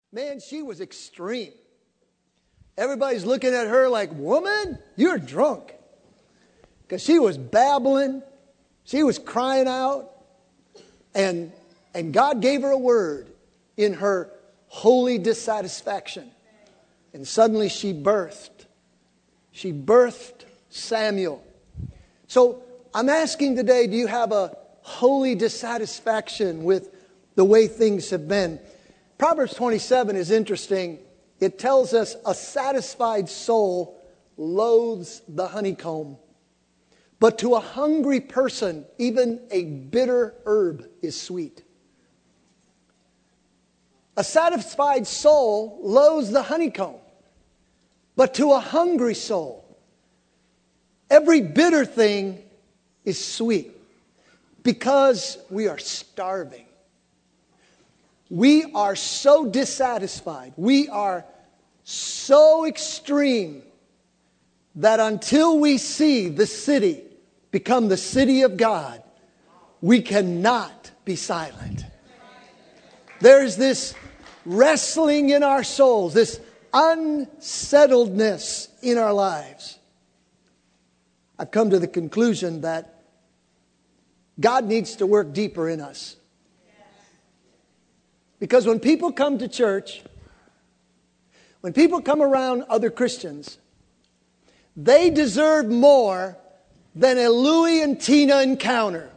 Man, she was extreme. Everybody's looking at her like, woman, you're drunk. Because she was babbling. She was crying out. And God gave her a word in her holy dissatisfaction. And suddenly she birthed. She birthed Samuel. So I'm asking today, do you have a holy dissatisfaction with the way things have been? Proverbs 27 is interesting. It tells us a satisfied soul loathes the honeycomb. But to a hungry person, even a bitter herb is sweet. A satisfied soul loathes the honeycomb. But to a hungry soul, every bitter thing is sweet. Because we are starving. We are so dissatisfied. We are so extreme that until we see the city become the city of God, we cannot be silent. There's this wrestling in our souls, this unsettledness in our lives. I've come to the conclusion that God needs to work deeper in us. Because when people come to church, when people come around other Christians, they deserve more than a Louie and Tina encounter.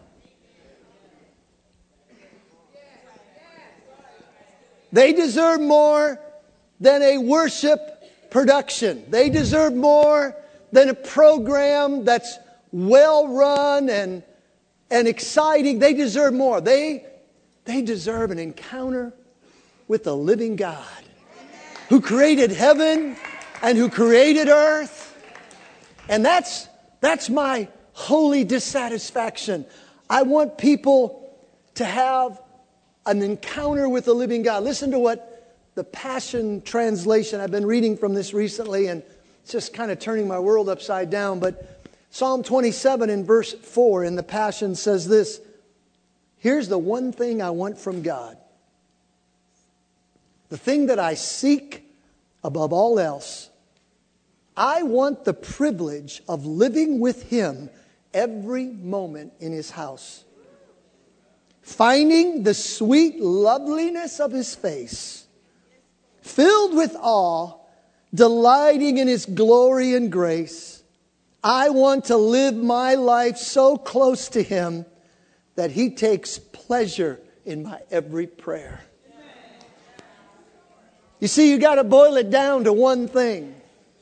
They deserve more than a worship production. They deserve more than a program that's well run and exciting. They deserve more. They deserve an encounter with the living God who created heaven and who created earth. And that's my holy dissatisfaction. I want people to have an encounter with the living God. Listen to what the Passion Translation, I've been reading from this recently, and it's just kind of turning my world upside down. But Psalm 27 in verse 4 in the Passion says this: here's the one thing I want from God. The thing that I seek above all else. I want the privilege of living with Him every moment in His house. Finding the sweet loveliness of His face. Filled with awe, delighting in His glory and grace. I want to live my life so close to Him that He takes pleasure in my every prayer. You see, you got to boil it down to one thing.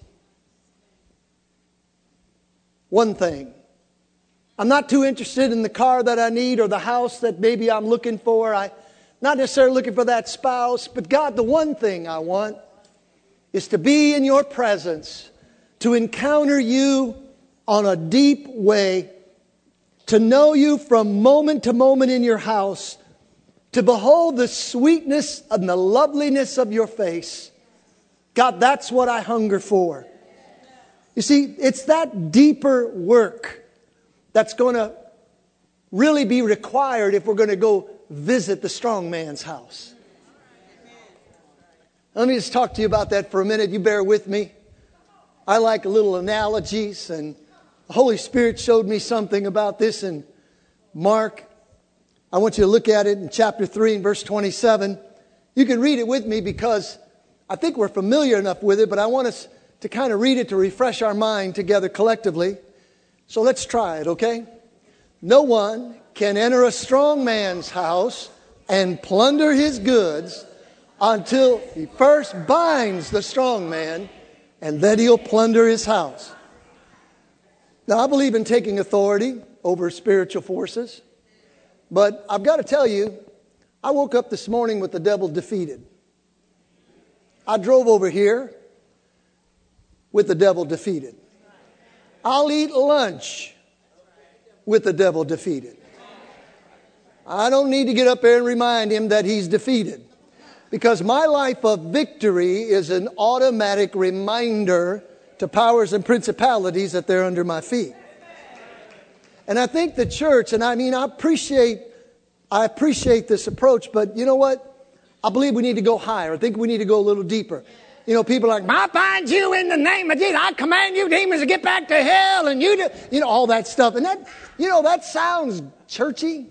One thing. I'm not too interested in the car that I need or the house that maybe I'm looking for. I'm not necessarily looking for that spouse. But God, the one thing I want is to be in your presence, to encounter you on a deep way, to know you from moment to moment in your house, to behold the sweetness and the loveliness of your face. God, that's what I hunger for. You see, it's that deeper work that's going to really be required if we're going to go visit the strong man's house. Let me just talk to you about that for a minute. You bear with me. I like little analogies, and the Holy Spirit showed me something about this in Mark. I want you to look at it in chapter 3 and verse 27. You can read it with me because I think we're familiar enough with it, but I want us to kind of read it to refresh our mind together collectively. So let's try it, okay? No one can enter a strong man's house and plunder his goods until he first binds the strong man, and then he'll plunder his house. Now, I believe in taking authority over spiritual forces. But I've got to tell you, I woke up this morning with the devil defeated. I drove over here with the devil defeated. I'll eat lunch with the devil defeated. I don't need to get up there and remind him that he's defeated. Because my life of victory is an automatic reminder to powers and principalities that they're under my feet. And I think the church, and I mean, I appreciate this approach, but you know what? I believe we need to go higher. I think we need to go a little deeper. You know, people are like, I bind you in the name of Jesus. I command you demons to get back to hell. And you know, all that stuff. And that, you know, that sounds churchy.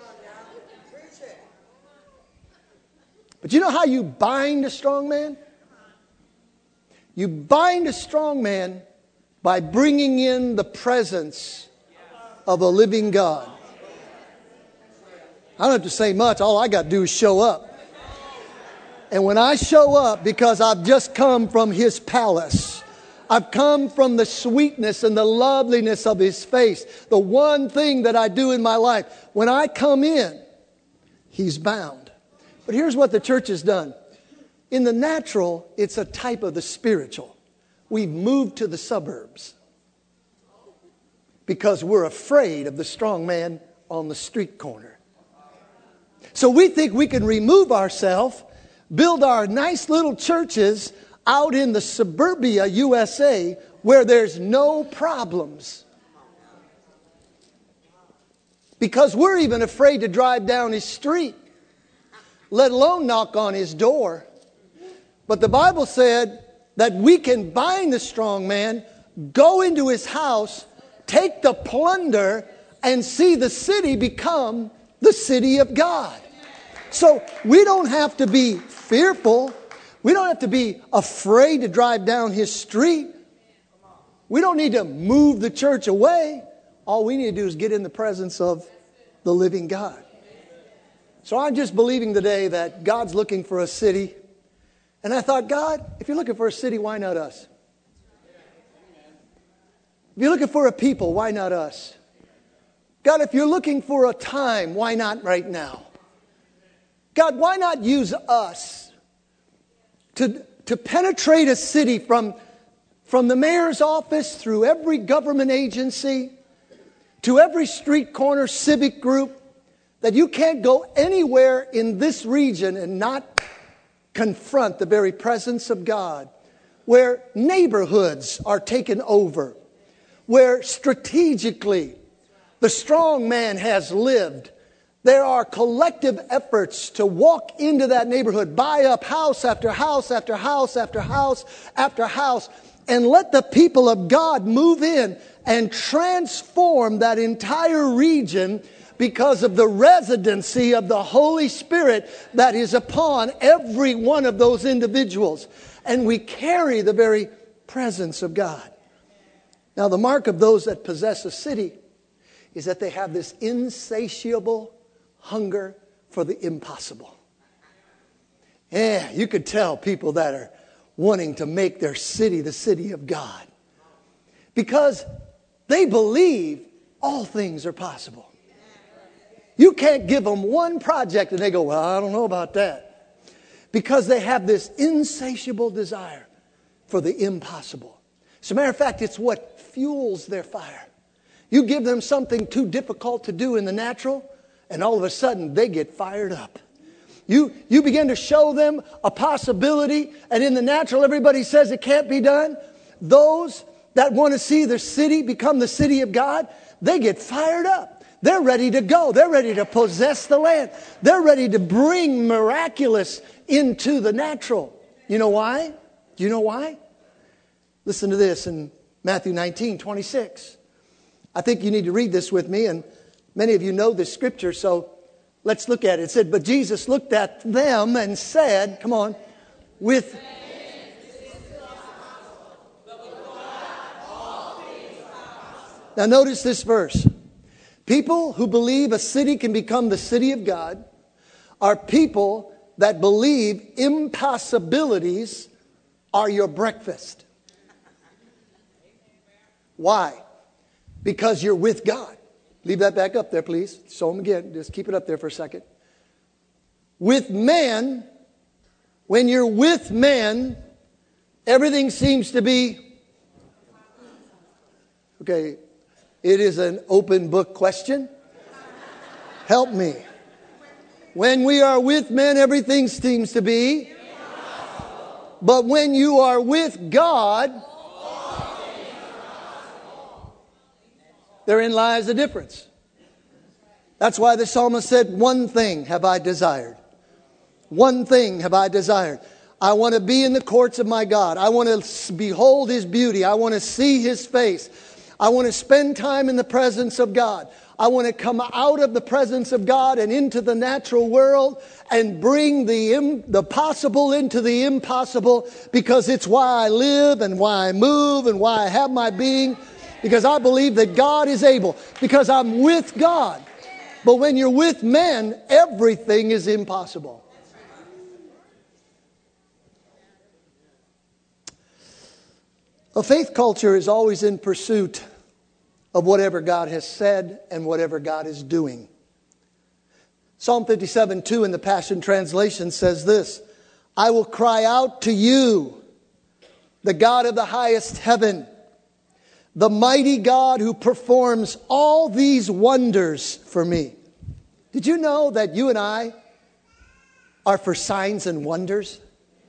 But you know how you bind a strong man? You bind a strong man by bringing in the presence of a living God. I don't have to say much. All I got to do is show up. And when I show up, because I've just come from His palace, I've come from the sweetness and the loveliness of His face, the one thing that I do in my life, when I come in, He's bound. But here's what the church has done. In the natural, it's a type of the spiritual. We've moved to the suburbs because we're afraid of the strong man on the street corner. So we think we can remove ourselves, build our nice little churches out in the suburbia USA where there's no problems. Because we're even afraid to drive down His street, let alone knock on His door. But the Bible said that we can bind the strong man, go into his house, take the plunder, and see the city become the city of God. So we don't have to be fearful. We don't have to be afraid to drive down His street. We don't need to move the church away. All we need to do is get in the presence of the living God. So I'm just believing today that God's looking for a city. And I thought, God, if you're looking for a city, why not us? If you're looking for a people, why not us? God, if you're looking for a time, why not right now? God, why not use us to penetrate a city from the mayor's office through every government agency to every street corner civic group, that you can't go anywhere in this region and not confront the very presence of God, where neighborhoods are taken over, where strategically the strong man has lived. There are collective efforts to walk into that neighborhood, buy up house after house after house after house after house, and let the people of God move in and transform that entire region because of the residency of the Holy Spirit that is upon every one of those individuals. And we carry the very presence of God. Now, the mark of those that possess a city is that they have this insatiable hunger for the impossible. Yeah, you could tell people that are wanting to make their city the city of God, because they believe all things are possible. You can't give them one project and they go, well, I don't know about that. Because they have this insatiable desire for the impossible. As a matter of fact, it's what fuels their fire. You give them something too difficult to do in the natural, and all of a sudden they get fired up. You begin to show them a possibility, and in the natural everybody says it can't be done. Those that want to see their city become the city of God, they get fired up. They're ready to go. They're ready to possess the land. They're ready to bring miraculous into the natural. You know why? Do you know why? Listen to this in Matthew 19:26. I think you need to read this with me, and many of you know this scripture, so let's look at it. It said, but Jesus looked at them and said, come on, with... Now notice this verse. People who believe a city can become the city of God are people that believe impossibilities are your breakfast. Why? Because you're with God. Leave that back up there, please. Show them again. Just keep it up there for a second. With man, when you're with men, everything seems to be... Okay, it is an open book question. Help me. When we are with men, everything seems to be. But when you are with God, therein lies the difference. That's why the psalmist said, one thing have I desired. One thing have I desired. I want to be in the courts of my God. I want to behold His beauty. I want to see His face. I want to spend time in the presence of God. I want to come out of the presence of God and into the natural world and bring the possible into the impossible, because it's why I live and why I move and why I have my being, because I believe that God is able, because I'm with God. But when you're with men, everything is impossible. A faith culture is always in pursuit of whatever God has said and whatever God is doing. Psalm 57:2 in the Passion Translation says this: I will cry out to you, the God of the highest heaven, the mighty God who performs all these wonders for me. Did you know that you and I are for signs and wonders?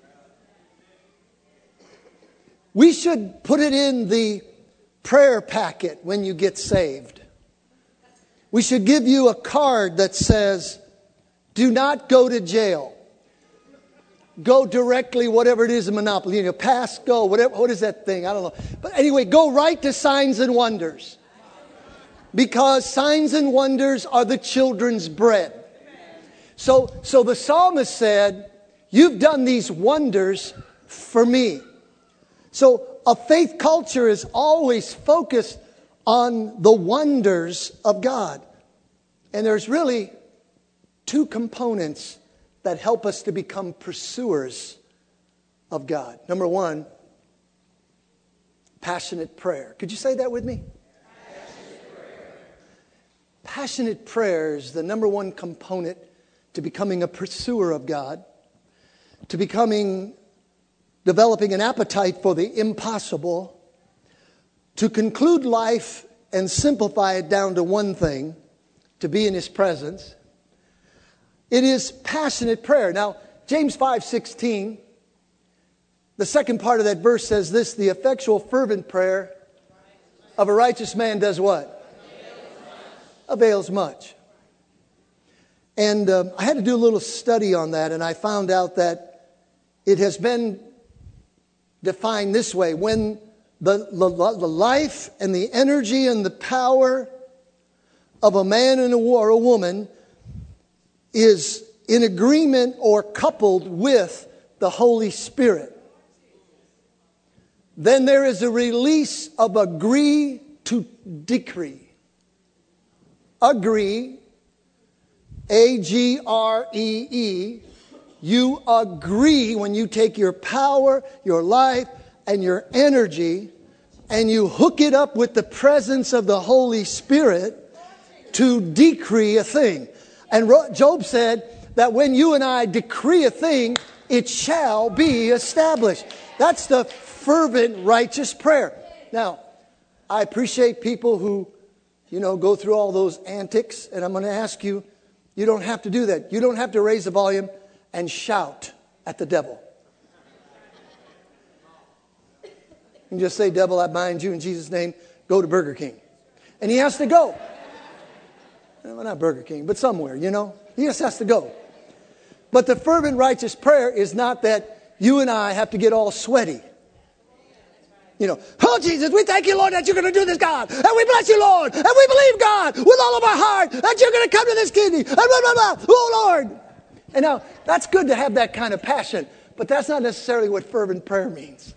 We should put it in the prayer packet when you get saved. We should give you a card that says, do not go to jail. Go directly, whatever it is in Monopoly. You know, pass, go, whatever. What is that thing? I don't know. But anyway, go right to signs and wonders. Because signs and wonders are the children's bread. So the psalmist said, you've done these wonders for me. So a faith culture is always focused on the wonders of God. And there's really two components that help us to become pursuers of God. Number one, passionate prayer. Could you say that with me? Passionate prayer. Passionate prayer is the number one component to becoming a pursuer of God, to developing an appetite for the impossible, to conclude life and simplify it down to one thing, to be in His presence. It is passionate prayer. Now, James 5:16, the second part of that verse says this: the effectual fervent prayer of a righteous man does what? Avails much. And I had to do a little study on that, and I found out that it has been defined this way: when the life and the energy and the power of a man and a woman is in agreement or coupled with the Holy Spirit, then there is a release of agree to decree. Agree, A-G-R-E-E. You agree when you take your power, your life, and your energy, and you hook it up with the presence of the Holy Spirit to decree a thing. And Job said that when you and I decree a thing, it shall be established. That's the fervent, righteous prayer. Now, I appreciate people who, go through all those antics, and I'm going to ask you, you don't have to do that. You don't have to raise the volume and shout at the devil. You can just say, devil, I bind you in Jesus' name, go to Burger King. And he has to go. Well, not Burger King, but somewhere, He just has to go. But the fervent righteous prayer is not that you and I have to get all sweaty. Oh, Jesus, we thank you, Lord, that you're going to do this, God. And we bless you, Lord. And we believe, God, with all of our heart that you're going to come to this kidney. And blah, blah, blah. Oh, Lord. And now, that's good to have that kind of passion, but that's not necessarily what fervent prayer means.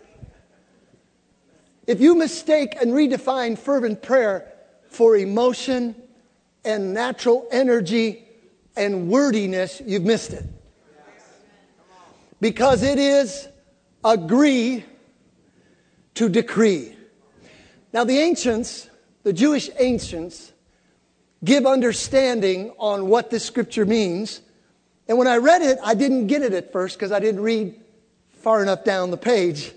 If you mistake and redefine fervent prayer for emotion and natural energy and wordiness, you've missed it. Because it is agree to decree. Now the Jewish ancients, give understanding on what this scripture means. And when I read it, I didn't get it at first because I didn't read far enough down the page.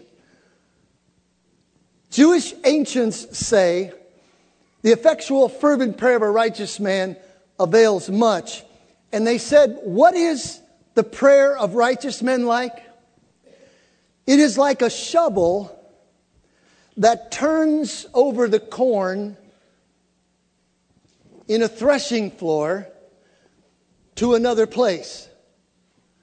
Jewish ancients say, the effectual fervent prayer of a righteous man avails much. And they said, what is the prayer of righteous men like? It is like a shovel that turns over the corn in a threshing floor to another place.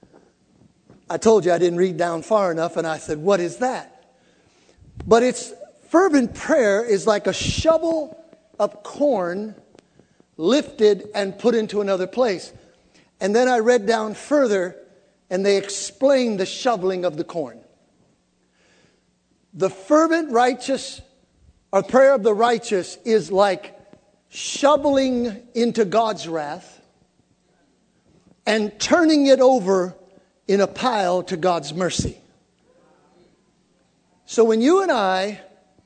I told you I didn't read down far enough, and I said, what is that? But it's fervent prayer is like a shovel of corn lifted and put into another place. And then I read down further, and they explained the shoveling of the corn. The fervent righteous, or prayer of the righteous, is like shoveling into God's wrath and turning it over in a pile to God's mercy. So when you and I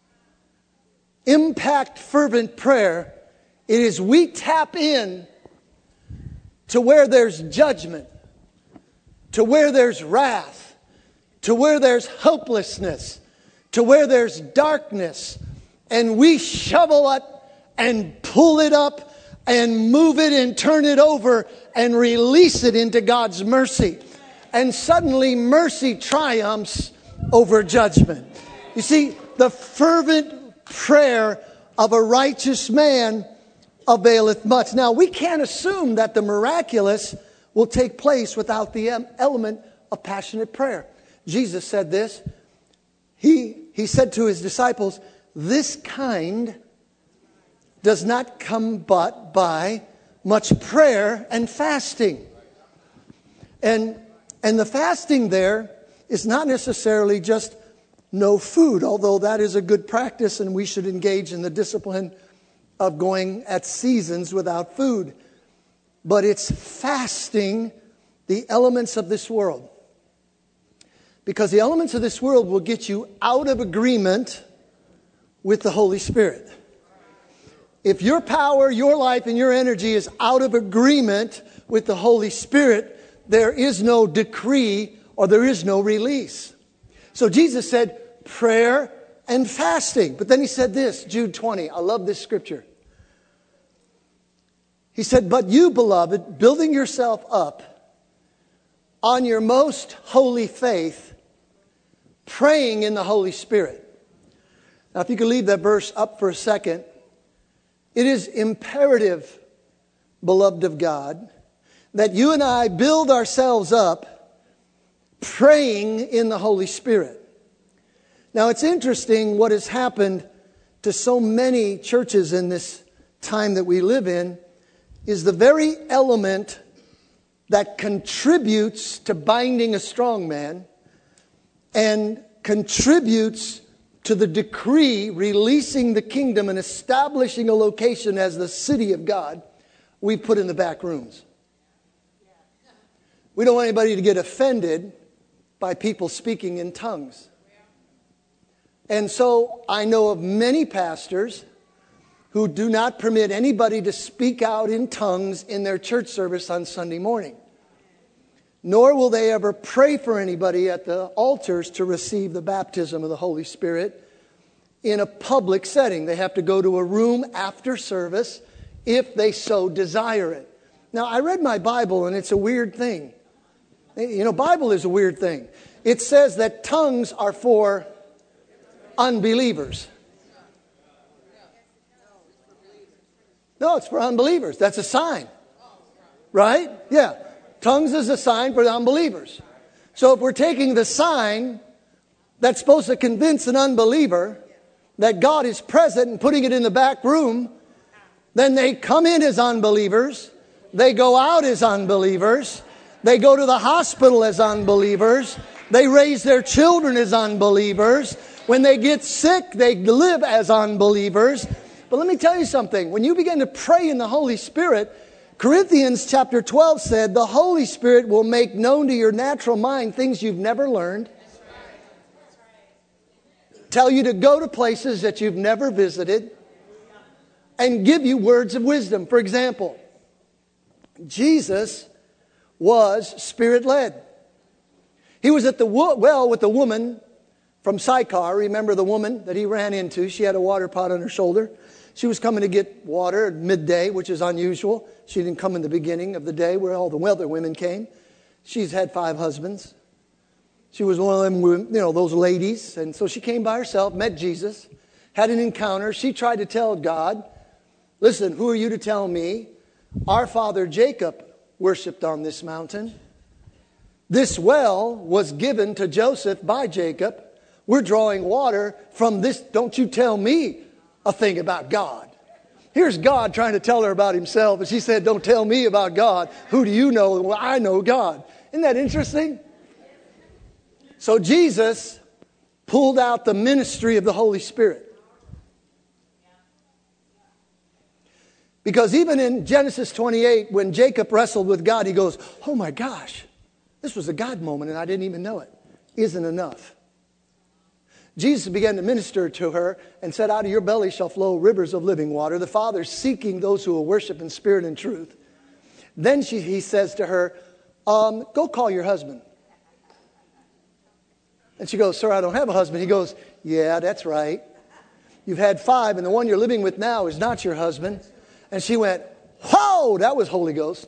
impact fervent prayer, it is we tap in to where there's judgment, to where there's wrath, to where there's hopelessness, to where there's darkness, and we shovel it and pull it up and move it and turn it over and release it into God's mercy. And suddenly mercy triumphs over judgment. You see, the fervent prayer of a righteous man availeth much. Now, we can't assume that the miraculous will take place without the element of passionate prayer. Jesus said this. He said to his disciples, this kind does not come but by much prayer and fasting. And the fasting there is not necessarily just no food, although that is a good practice and we should engage in the discipline of going at seasons without food. But it's fasting the elements of this world. Because the elements of this world will get you out of agreement with the Holy Spirit. If your power, your life, and your energy is out of agreement with the Holy Spirit, there is no decree or there is no release. So Jesus said prayer and fasting. But then he said this, Jude 20. I love this scripture. He said, but you, beloved, building yourself up on your most holy faith, praying in the Holy Spirit. Now, if you could leave that verse up for a second. It is imperative, beloved of God, that you and I build ourselves up praying in the Holy Spirit. Now, it's interesting what has happened to so many churches in this time that we live in is the very element that contributes to binding a strong man and contributes to the decree releasing the kingdom and establishing a location as the city of God, we put in the back rooms. We don't want anybody to get offended by people speaking in tongues. And so I know of many pastors who do not permit anybody to speak out in tongues in their church service on Sunday morning. Nor will they ever pray for anybody at the altars to receive the baptism of the Holy Spirit in a public setting. They have to go to a room after service if they so desire it. Now, I read my Bible and it's a weird thing. You know, Bible is a weird thing. It says that tongues are for unbelievers. No, it's for unbelievers. That's a sign. Right? Yeah. Tongues is a sign for the unbelievers. So if we're taking the sign that's supposed to convince an unbeliever that God is present and putting it in the back room, then they come in as unbelievers. They go out as unbelievers. They go to the hospital as unbelievers. They raise their children as unbelievers. When they get sick, they live as unbelievers. But let me tell you something. When you begin to pray in the Holy Spirit, Corinthians chapter 12 said, the Holy Spirit will make known to your natural mind things you've never learned. Tell you to go to places that you've never visited. And give you words of wisdom. For example, Jesus was Spirit-led. He was at the well with the woman from Sychar. Remember the woman that he ran into? She had a water pot on her shoulder. She was coming to get water at midday, which is unusual. She didn't come in the beginning of the day where all the wealthy women came. She's had 5 husbands. She was one of them, those ladies. And so she came by herself, met Jesus, had an encounter. She tried to tell God, listen, who are you to tell me? Our father Jacob worshipped on this mountain. This well was given to Joseph by Jacob. We're drawing water from this. Don't you tell me a thing about God. Here's God trying to tell her about himself. And she said, don't tell me about God. Who do you know? Well, I know God. Isn't that interesting? So Jesus pulled out the ministry of the Holy Spirit. Because even in Genesis 28, when Jacob wrestled with God, he goes, oh my gosh, this was a God moment and I didn't even know it. Isn't enough. Jesus began to minister to her and said, out of your belly shall flow rivers of living water. The Father seeking those who will worship in spirit and truth. Then he says to her, go call your husband. And she goes, sir, I don't have a husband. He goes, yeah, that's right. You've had 5 and the one you're living with now is not your husband. And she went, whoa, that was Holy Ghost.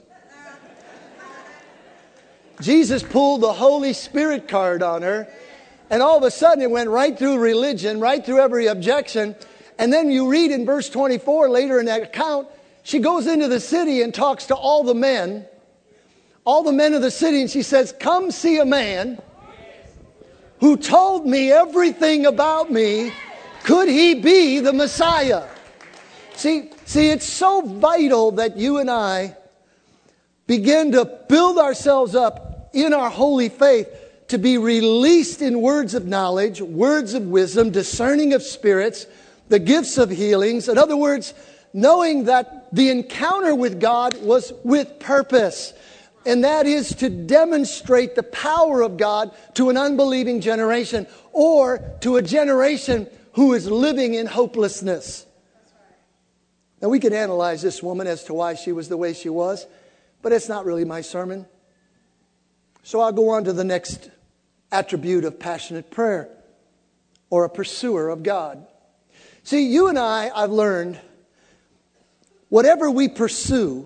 Jesus pulled the Holy Spirit card on her. And all of a sudden it went right through religion, right through every objection. And then you read in verse 24 later in that account, she goes into the city and talks to all the men of the city. And she says, come see a man who told me everything about me. Could he be the Messiah? See, it's so vital that you and I begin to build ourselves up in our holy faith to be released in words of knowledge, words of wisdom, discerning of spirits, the gifts of healings. In other words, knowing that the encounter with God was with purpose. And that is to demonstrate the power of God to an unbelieving generation or to a generation who is living in hopelessness. Now we can analyze this woman as to why she was the way she was, but it's not really my sermon. So I'll go on to the next attribute of passionate prayer or a pursuer of God. See, you and I've learned, whatever we pursue,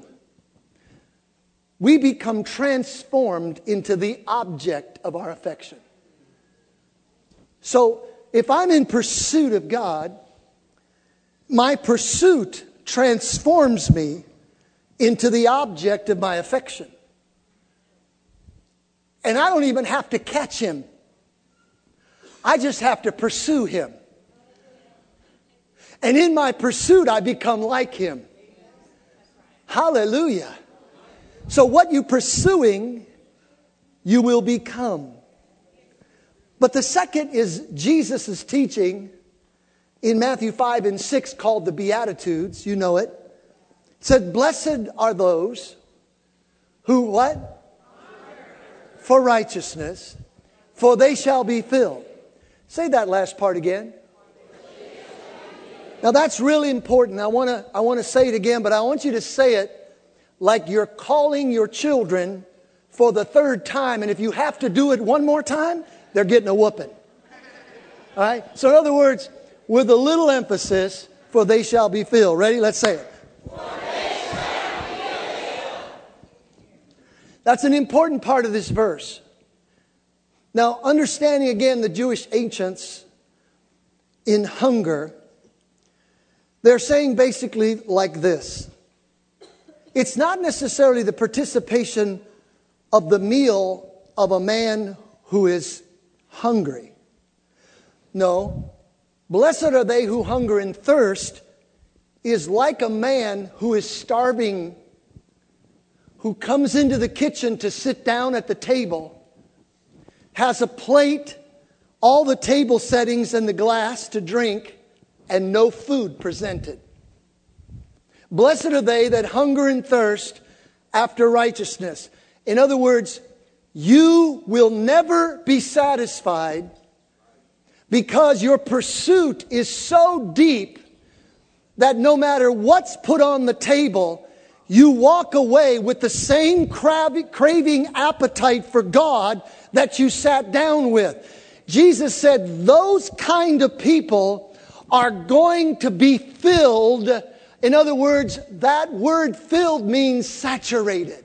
we become transformed into the object of our affection. So if I'm in pursuit of God, my pursuit transforms me into the object of my affection. And I don't even have to catch him. I just have to pursue him. And in my pursuit, I become like him. Hallelujah. So what you're pursuing, you will become. But the second is Jesus' teaching in Matthew 5 and 6 called the Beatitudes. You know it. It said, blessed are those who what? For righteousness, for they shall be filled. Say that last part again. Now that's really important. I want to say it again, but I want you to say it like you're calling your children for the 3rd time. And if you have to do it one more time, they're getting a whooping. All right? So in other words, with a little emphasis, for they shall be filled. Ready? Let's say it. That's an important part of this verse. Now, understanding again the Jewish ancients in hunger, they're saying basically like this. It's not necessarily the participation of the meal of a man who is hungry. No. Blessed are they who hunger and thirst is like a man who is starving, who comes into the kitchen to sit down at the table, has a plate, all the table settings and the glass to drink, and no food presented. Blessed are they that hunger and thirst after righteousness. In other words, you will never be satisfied because your pursuit is so deep that no matter what's put on the table, you walk away with the same craving appetite for God that you sat down with. Jesus said those kind of people are going to be filled. In other words, that word filled means saturated.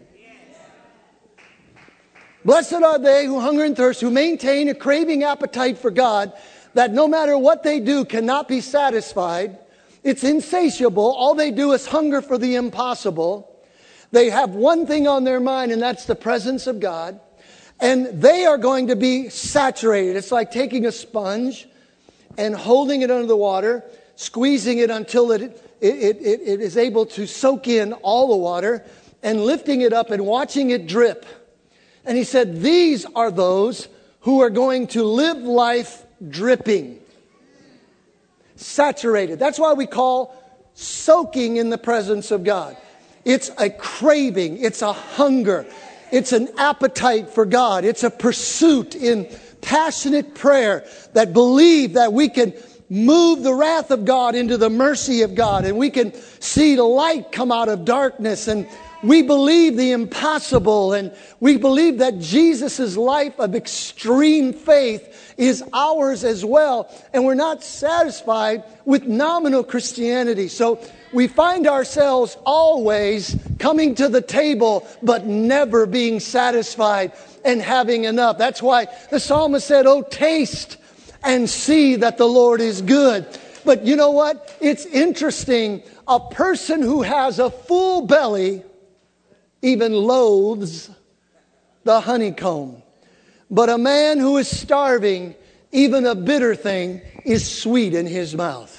Blessed are they who hunger and thirst, who maintain a craving appetite for God, that no matter what they do cannot be satisfied. It's insatiable. All they do is hunger for the impossible. They have one thing on their mind, and that's the presence of God. And they are going to be saturated. It's like taking a sponge and holding it under the water, squeezing it until it is able to soak in all the water, and lifting it up and watching it drip. And he said, these are those who are going to live life dripping. Saturated. That's why we call soaking in the presence of God. It's a craving. It's a hunger. It's an appetite for God. It's a pursuit in passionate prayer that believe that we can move the wrath of God into the mercy of God, and we can see the light come out of darkness, and we believe the impossible, and we believe that Jesus' life of extreme faith is ours as well. And we're not satisfied with nominal Christianity. So we find ourselves always coming to the table, but never being satisfied and having enough. That's why the psalmist said, "Oh, taste and see that the Lord is good." But you know what? It's interesting. A person who has a full belly even loathes the honeycomb. But a man who is starving, even a bitter thing is sweet in his mouth.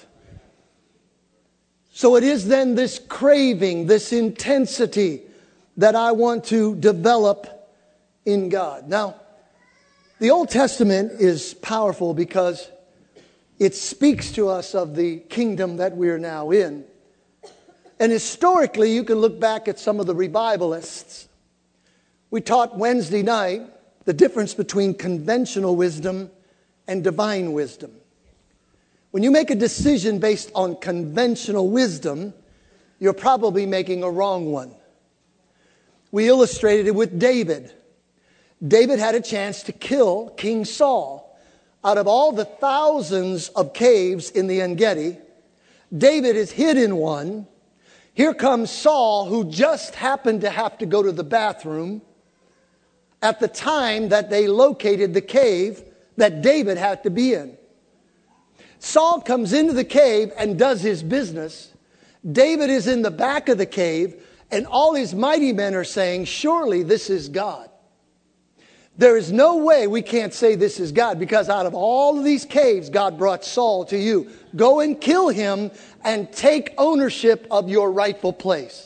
So it is then this craving, this intensity that I want to develop in God. Now, the Old Testament is powerful because it speaks to us of the kingdom that we're now in. And historically, you can look back at some of the revivalists. We taught Wednesday night the difference between conventional wisdom and divine wisdom. When you make a decision based on conventional wisdom, you're probably making a wrong one. We illustrated it with David. David had a chance to kill King Saul. Out of all the thousands of caves in the En-Gedi, David is hid in one. Here comes Saul, who just happened to have to go to the bathroom at the time that they located the cave that David had to be in. Saul comes into the cave and does his business. David is in the back of the cave, and all his mighty men are saying, "Surely this is God." There is no way we can't say this is God, because out of all of these caves, God brought Saul to you. Go and kill him and take ownership of your rightful place.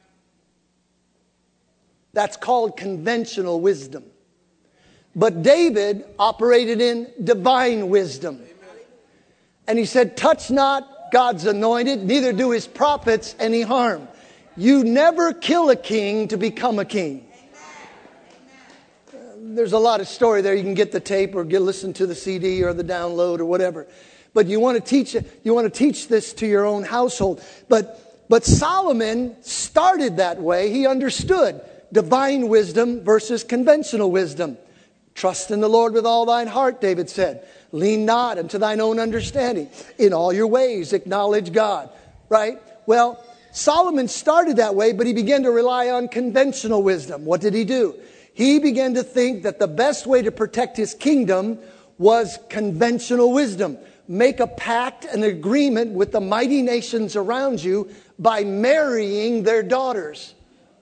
That's called conventional wisdom. But David operated in divine wisdom. And he said, "Touch not God's anointed, neither do his prophets any harm." You never kill a king to become a king. There's a lot of story there. You can get the tape or listen to the CD or the download or whatever. But you want to teach this to your own household. But Solomon started that way. He understood divine wisdom versus conventional wisdom. Trust in the Lord with all thine heart, David said. Lean not unto thine own understanding. In all your ways acknowledge God. Right? Well, Solomon started that way, but he began to rely on conventional wisdom. What did he do? He began to think that the best way to protect his kingdom was conventional wisdom. Make a pact, an agreement with the mighty nations around you by marrying their daughters.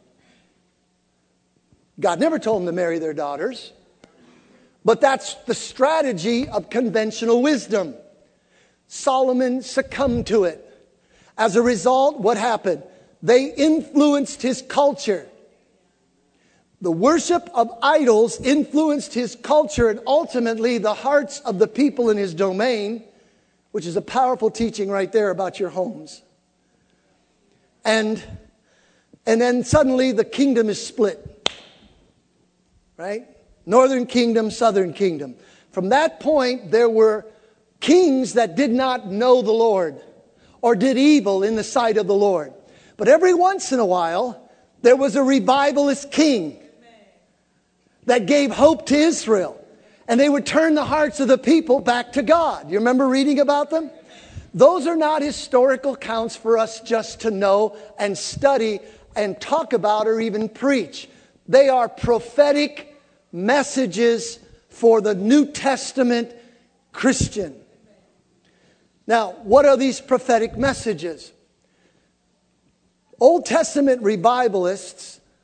God never told them to marry their daughters. But that's the strategy of conventional wisdom. Solomon succumbed to it. As a result, what happened? They influenced his culture. The worship of idols influenced his culture and ultimately the hearts of the people in his domain, which is a powerful teaching right there about your homes. And then suddenly the kingdom is split. Right? Northern kingdom, southern kingdom. From that point, there were kings that did not know the Lord or did evil in the sight of the Lord. But every once in a while, there was a revivalist king that gave hope to Israel. And they would turn the hearts of the people back to God. You remember reading about them? Those are not historical accounts for us just to know and study and talk about or even preach. They are prophetic messages for the New Testament Christian. Now, what are these prophetic messages? Old Testament revivalists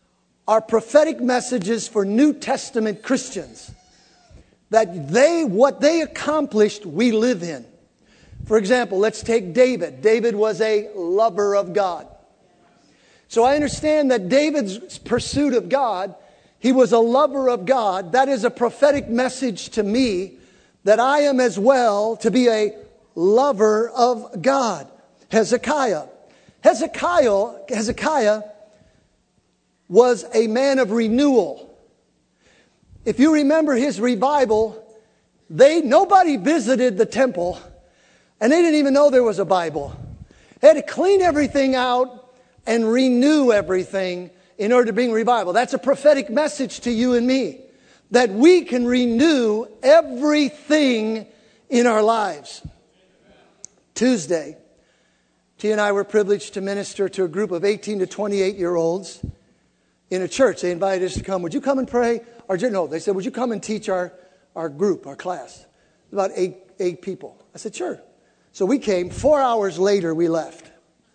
are prophetic messages for New Testament Christians. That what they accomplished, we live in. For example, let's take David. David was a lover of God. So I understand that David's pursuit of God, he was a lover of God. That is a prophetic message to me that I am as well to be a lover of God. Hezekiah. Hezekiah was a man of renewal. If you remember his revival, nobody visited the temple, and they didn't even know there was a Bible. They had to clean everything out and renew everything in order to bring revival. That's a prophetic message to you and me, that we can renew everything in our lives. Tuesday, T and I were privileged to minister to a group of 18 to 28-year-olds in a church. They invited us to come. Would you come and pray? No, they said, would you come and teach our group, our class? About eight people. I said, sure. So we came. 4 hours later, we left.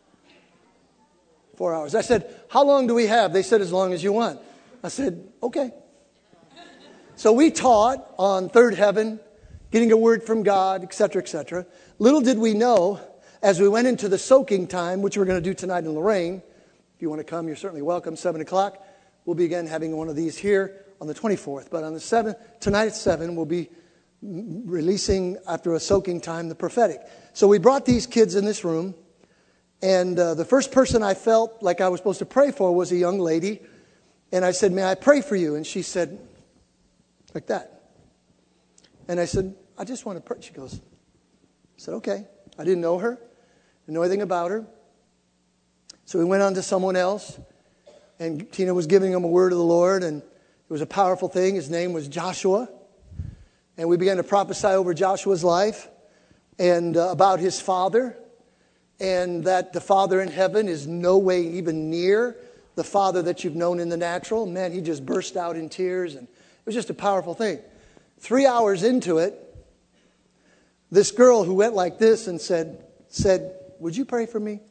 4 hours. I said, how long do we have? They said, as long as you want. I said, okay. So we taught on third heaven, getting a word from God, etc., etc. Little did we know, as we went into the soaking time, which we're going to do tonight in Lorraine. If you want to come, you're certainly welcome. 7 o'clock. We'll be again having one of these here on the 24th. But on the 7th, tonight at 7, we'll be releasing, after a soaking time, the prophetic. So we brought these kids in this room. And the first person I felt like I was supposed to pray for was a young lady. And I said, may I pray for you? And she said, like that. And I said, I just want to pray. She goes, I said, okay. I didn't know her. Didn't know anything about her. So we went on to someone else. And Tina was giving him a word of the Lord. And it was a powerful thing. His name was Joshua. And we began to prophesy over Joshua's life and about his father. And that the Father in heaven is no way even near the Father that you've known in the natural. Man, he just burst out in tears. And it was just a powerful thing. 3 hours into it, this girl who went like this and said, would you pray for me?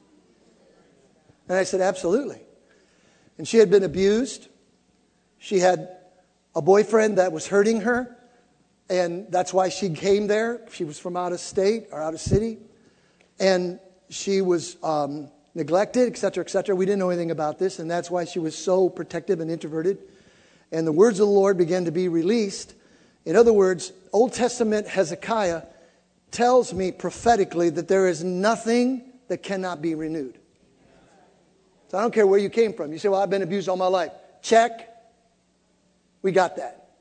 And I said, absolutely. And she had been abused. She had a boyfriend that was hurting her. And that's why she came there. She was from out of state or out of city. And she was neglected, et cetera, et cetera. We didn't know anything about this, and that's why she was so protective and introverted. And the words of the Lord began to be released. In other words, Old Testament Hezekiah tells me prophetically that there is nothing that cannot be renewed. So I don't care where you came from. You say, well, I've been abused all my life. Check. We got that.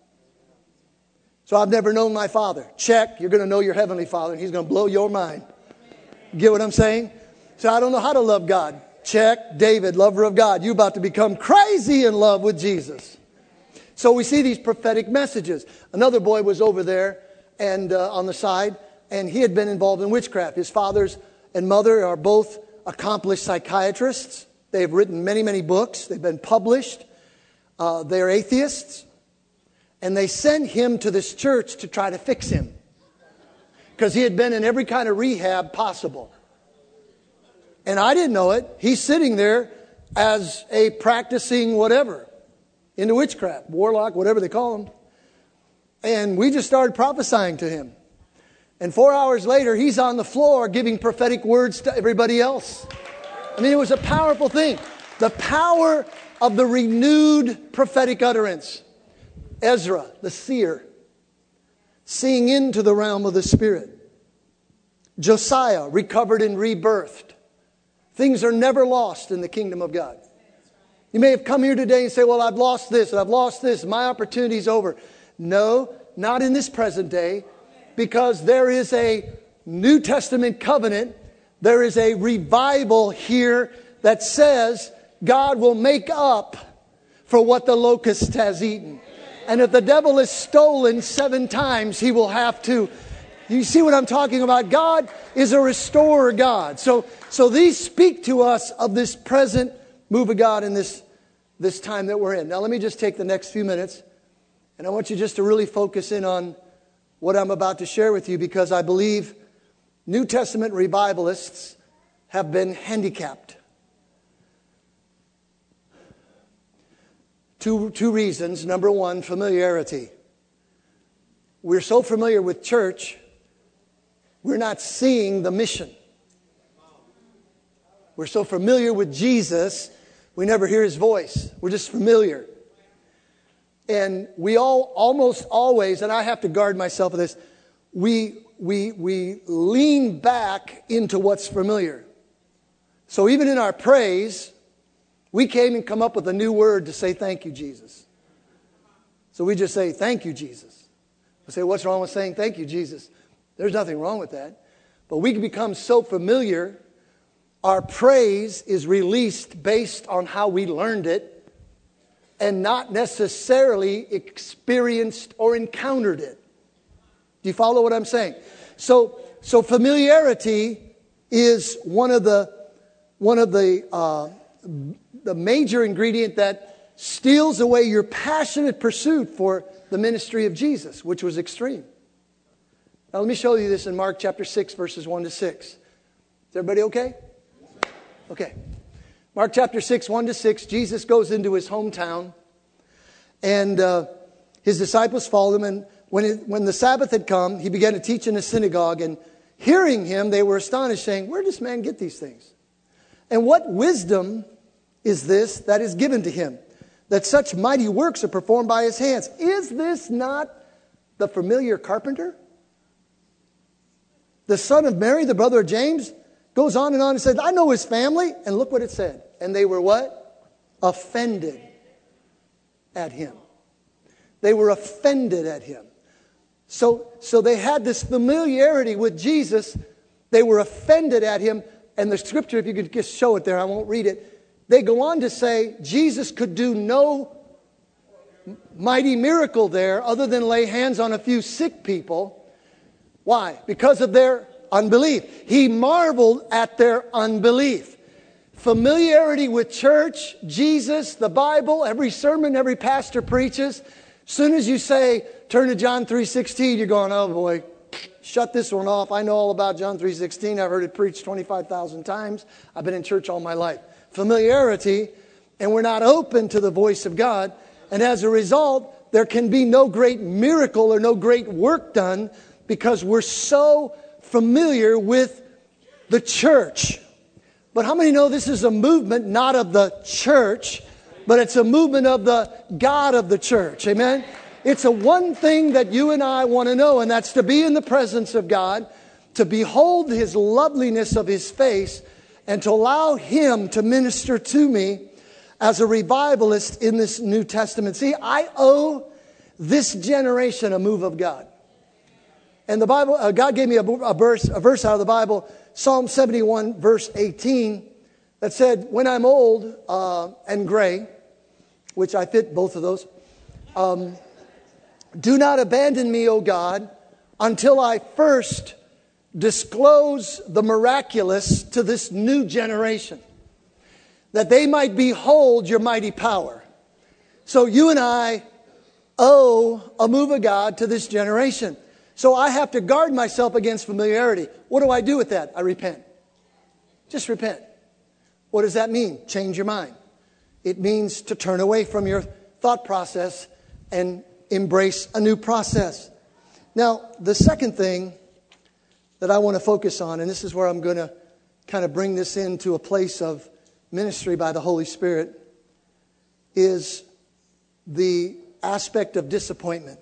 So I've never known my Father. Check. You're going to know your Heavenly Father, and He's going to blow your mind. Get what I'm saying? So I don't know how to love God. Check. David, lover of God. You're about to become crazy in love with Jesus. So we see these prophetic messages. Another boy was over there and on the side, and he had been involved in witchcraft. His fathers and mother are both accomplished psychiatrists. They have written many, many books. They've been published. They're atheists. And they sent him to this church to try to fix him, because he had been in every kind of rehab possible. And I didn't know it. He's sitting there as a practicing whatever, into witchcraft, warlock, whatever they call them. And we just started prophesying to him. And 4 hours later, he's on the floor giving prophetic words to everybody else. I mean, it was a powerful thing. The power of the renewed prophetic utterance. Ezra, the seer, seeing into the realm of the Spirit. Josiah, recovered and rebirthed. Things are never lost in the kingdom of God. You may have come here today and say, well, I've lost this and I've lost this. My opportunity's over. No, not in this present day, because there is a New Testament covenant. There is a revival here that says God will make up for what the locust has eaten. And if the devil has stolen 7 times, he will have to. You see what I'm talking about? God is a restorer God. So these speak to us of this present move of God in this time that we're in. Now let me just take the next few minutes, and I want you just to really focus in on what I'm about to share with you, because I believe New Testament revivalists have been handicapped. Two reasons. Number one, familiarity. We're so familiar with church, we're not seeing the mission. We're so familiar with Jesus, we never hear his voice. We're just familiar. And we all almost always, and I have to guard myself with this, we lean back into what's familiar. So even in our praise, we can't even come up with a new word to say thank you, Jesus. So we just say thank you, Jesus. I say, what's wrong with saying thank you, Jesus? There's nothing wrong with that. But we can become so familiar, our praise is released based on how we learned it and not necessarily experienced or encountered it. Do you follow what I'm saying? So familiarity is one of the major ingredient that steals away your passionate pursuit for the ministry of Jesus, which was extreme. Now let me show you this in Mark chapter 6, verses 1 to 6. Is everybody okay? Okay. Mark chapter 6, 1 to 6, Jesus goes into his hometown and his disciples followed him. And when the Sabbath had come, he began to teach in the synagogue. And hearing him, they were astonished, saying, where does this man get these things? And what wisdom is this that is given to him, that such mighty works are performed by his hands? Is this not the familiar carpenter, the son of Mary, the brother of James? Goes on and said, I know his family. And look what it said. And they were what? Offended at him. They were offended at him. So they had this familiarity with Jesus. They were offended at him. And the scripture, if you could just show it there, I won't read it. They go on to say Jesus could do no mighty miracle there other than lay hands on a few sick people. Why? Because of their unbelief. He marveled at their unbelief. Familiarity with church, Jesus, the Bible, every sermon, every pastor preaches. Soon as you say, turn to John 3:16, you're going, oh boy, shut this one off. I know all about John 3:16. I've heard it preached 25,000 times. I've been in church all my life. Familiarity, and we're not open to the voice of God. And as a result, there can be no great miracle or no great work done because we're so familiar with the church. But how many know this is a movement not of the church, but it's a movement of the God of the church? Amen? It's a one thing that you and I want to know, and that's to be in the presence of God, to behold his loveliness of his face, and to allow him to minister to me as a revivalist in this New Testament. See, I owe this generation a move of God. And the Bible, God gave me a verse out of the Bible, Psalm 71, verse 18, that said, when I'm old and gray, which I fit both of those, do not abandon me, O God, until I first disclose the miraculous to this new generation, that they might behold your mighty power. So you and I owe a move of God to this generation. So I have to guard myself against familiarity. What do I do with that? I repent. Just repent. What does that mean? Change your mind. It means to turn away from your thought process and embrace a new process. Now, the second thing that I want to focus on, and this is where I'm going to kind of bring this into a place of ministry by the Holy Spirit, is the aspect of disappointment.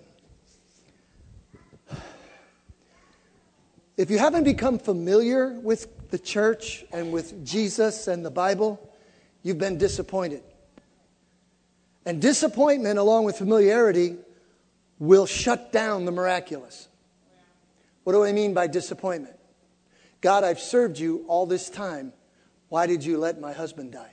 If you haven't become familiar with the church and with Jesus and the Bible, you've been disappointed. And disappointment, along with familiarity, will shut down the miraculous. What do I mean by disappointment? God, I've served you all this time. Why did you let my husband die?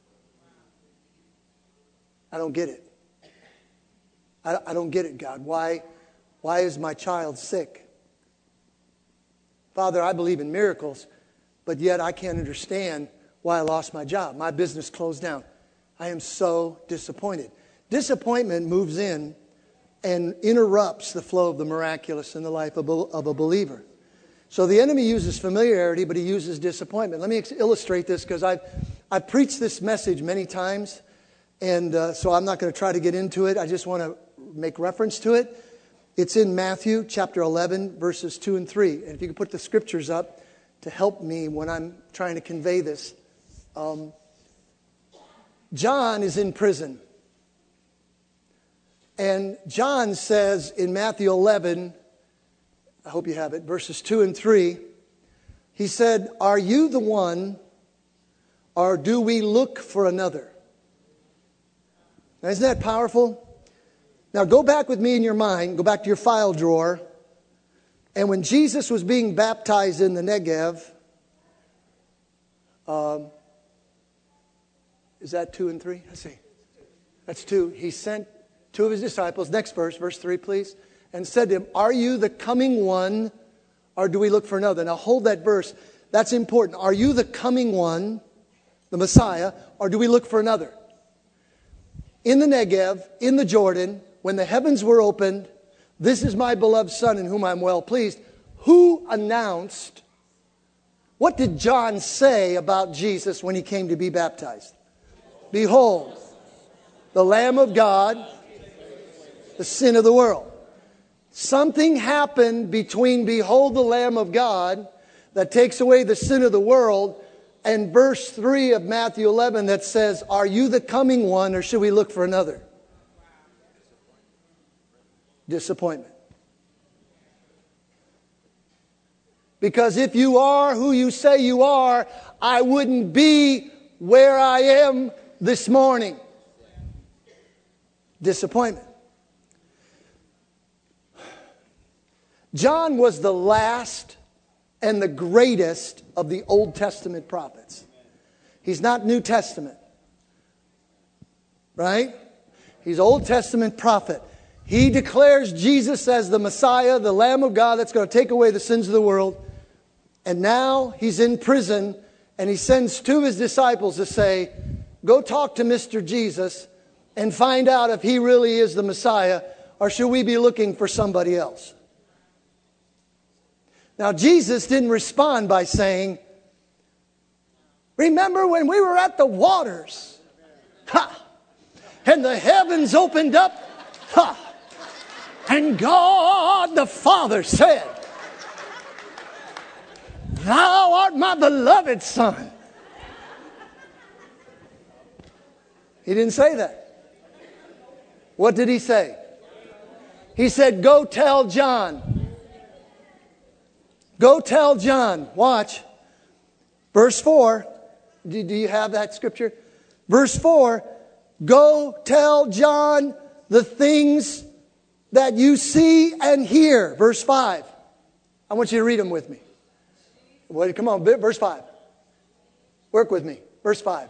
I don't get it. I don't get it, God. Why is my child sick? Father, I believe in miracles, but yet I can't understand why I lost my job. My business closed down. I am so disappointed. Disappointment moves in and interrupts the flow of the miraculous in the life of a believer. So the enemy uses familiarity, but he uses disappointment. Let me illustrate this because I've preached this message many times, And so I'm not going to try to get into it. I just want to make reference to it. It's in Matthew chapter 11, verses 2 and 3. And if you could put the scriptures up to help me when I'm trying to convey this. John is in prison. And John says in Matthew 11, I hope you have it, verses 2 and 3, he said, "Are you the one, or do we look for another?" Now, isn't that powerful? Now go back with me in your mind, go back to your file drawer. And when Jesus was being baptized in the Negev, is that 2 and 3? Let's see. That's 2. He sent 2 of his disciples. Next verse, verse 3, please. And said to him, "Are you the coming one, or do we look for another?" Now hold that verse. That's important. Are you the coming one, the Messiah, or do we look for another? In the Negev, in the Jordan, when the heavens were opened, "This is my beloved Son in whom I'm well pleased." Who announced, what did John say about Jesus when he came to be baptized? "Behold, the Lamb of God, the sin of the world." Something happened between "Behold, the Lamb of God," that takes away the sin of the world, and verse 3 of Matthew 11 that says, "Are you the coming one, or should we look for another?" Disappointment. Because if you are who you say you are, I wouldn't be where I am this morning. Disappointment. John was the last and the greatest of the Old Testament prophets. He's not New Testament. Right? He's Old Testament prophet. He declares Jesus as the Messiah, the Lamb of God that's going to take away the sins of the world. And now he's in prison, and he sends 2 of his disciples to say, "Go talk to Mr. Jesus and find out if he really is the Messiah, or should we be looking for somebody else?" Now, Jesus didn't respond by saying, "Remember when we were at the waters? Ha! And the heavens opened up? Ha! And God the Father said, 'Thou art my beloved Son.'" He didn't say that. What did he say? He said, "Go tell John." Go tell John. Watch. Verse 4. Do you have that scripture? Verse 4. "Go tell John the things that you see and hear." Verse 5. I want you to read them with me. Well, come on, verse 5. Work with me. Verse 5.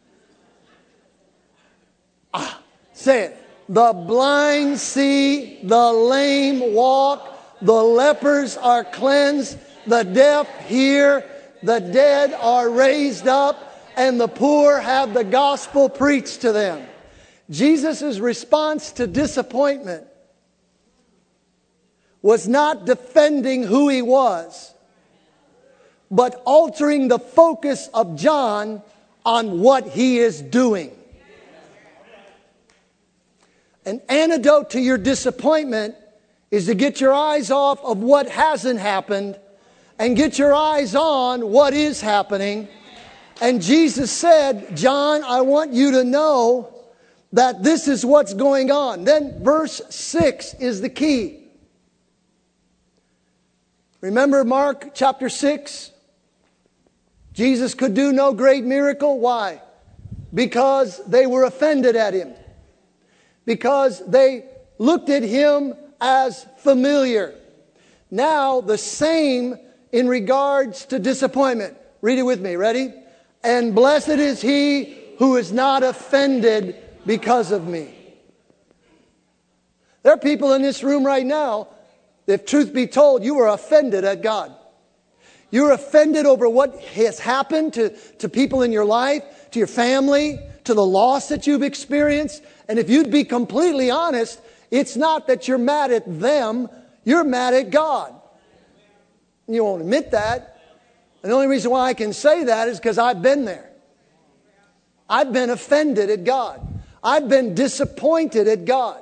Say it. "The blind see, the lame walk, the lepers are cleansed, the deaf hear, the dead are raised up, and the poor have the gospel preached to them." Jesus' response to disappointment was not defending who he was, but altering the focus of John on what he is doing. An antidote to your disappointment is to get your eyes off of what hasn't happened and get your eyes on what is happening. And Jesus said, "John, I want you to know that this is what's going on." Then verse 6 is the key. Remember Mark chapter 6? Jesus could do no great miracle. Why? Because they were offended at him. Because they looked at him as familiar. Now the same in regards to disappointment. Read it with me. Ready? "And blessed is he who is not offended because of me." There are people in this room right now, if truth be told, you are offended at God. You're offended over what has happened to people in your life, to your family, to the loss that you've experienced. And if you'd be completely honest, it's not that you're mad at them, you're mad at God. You won't admit that. And the only reason why I can say that is because I've been there. I've been offended at God. I've been disappointed at God.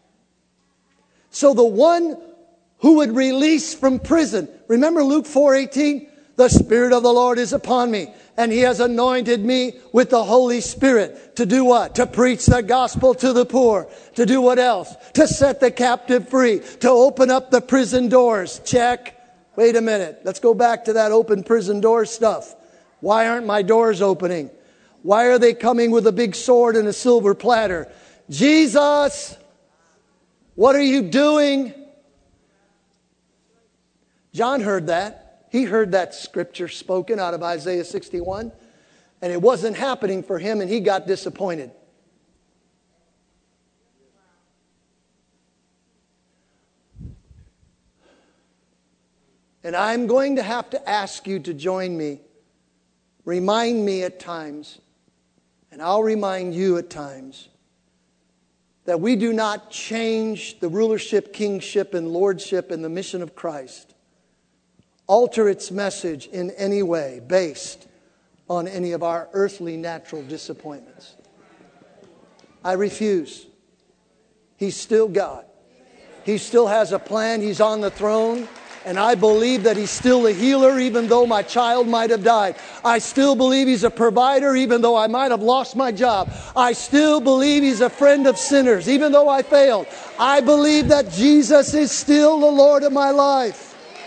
So the one who would release from prison, remember Luke 4:18? The Spirit of the Lord is upon me, and He has anointed me with the Holy Spirit. To do what? To preach the gospel to the poor. To do what else? To set the captive free. To open up the prison doors. Check. Wait a minute. Let's go back to that open prison door stuff. Why aren't my doors opening? Why are they coming with a big sword and a silver platter? Jesus, what are you doing? John heard that. He heard that scripture spoken out of Isaiah 61. And it wasn't happening for him, and he got disappointed. And I'm going to have to ask you to join me. Remind me at times, and I'll remind you at times, that we do not change the rulership, kingship, and lordship and the mission of Christ, alter its message in any way based on any of our earthly natural disappointments. I refuse. He's still God. He still has a plan. He's on the throne. And I believe that He's still a healer even though my child might have died. I still believe He's a provider even though I might have lost my job. I still believe He's a friend of sinners even though I failed. I believe that Jesus is still the Lord of my life.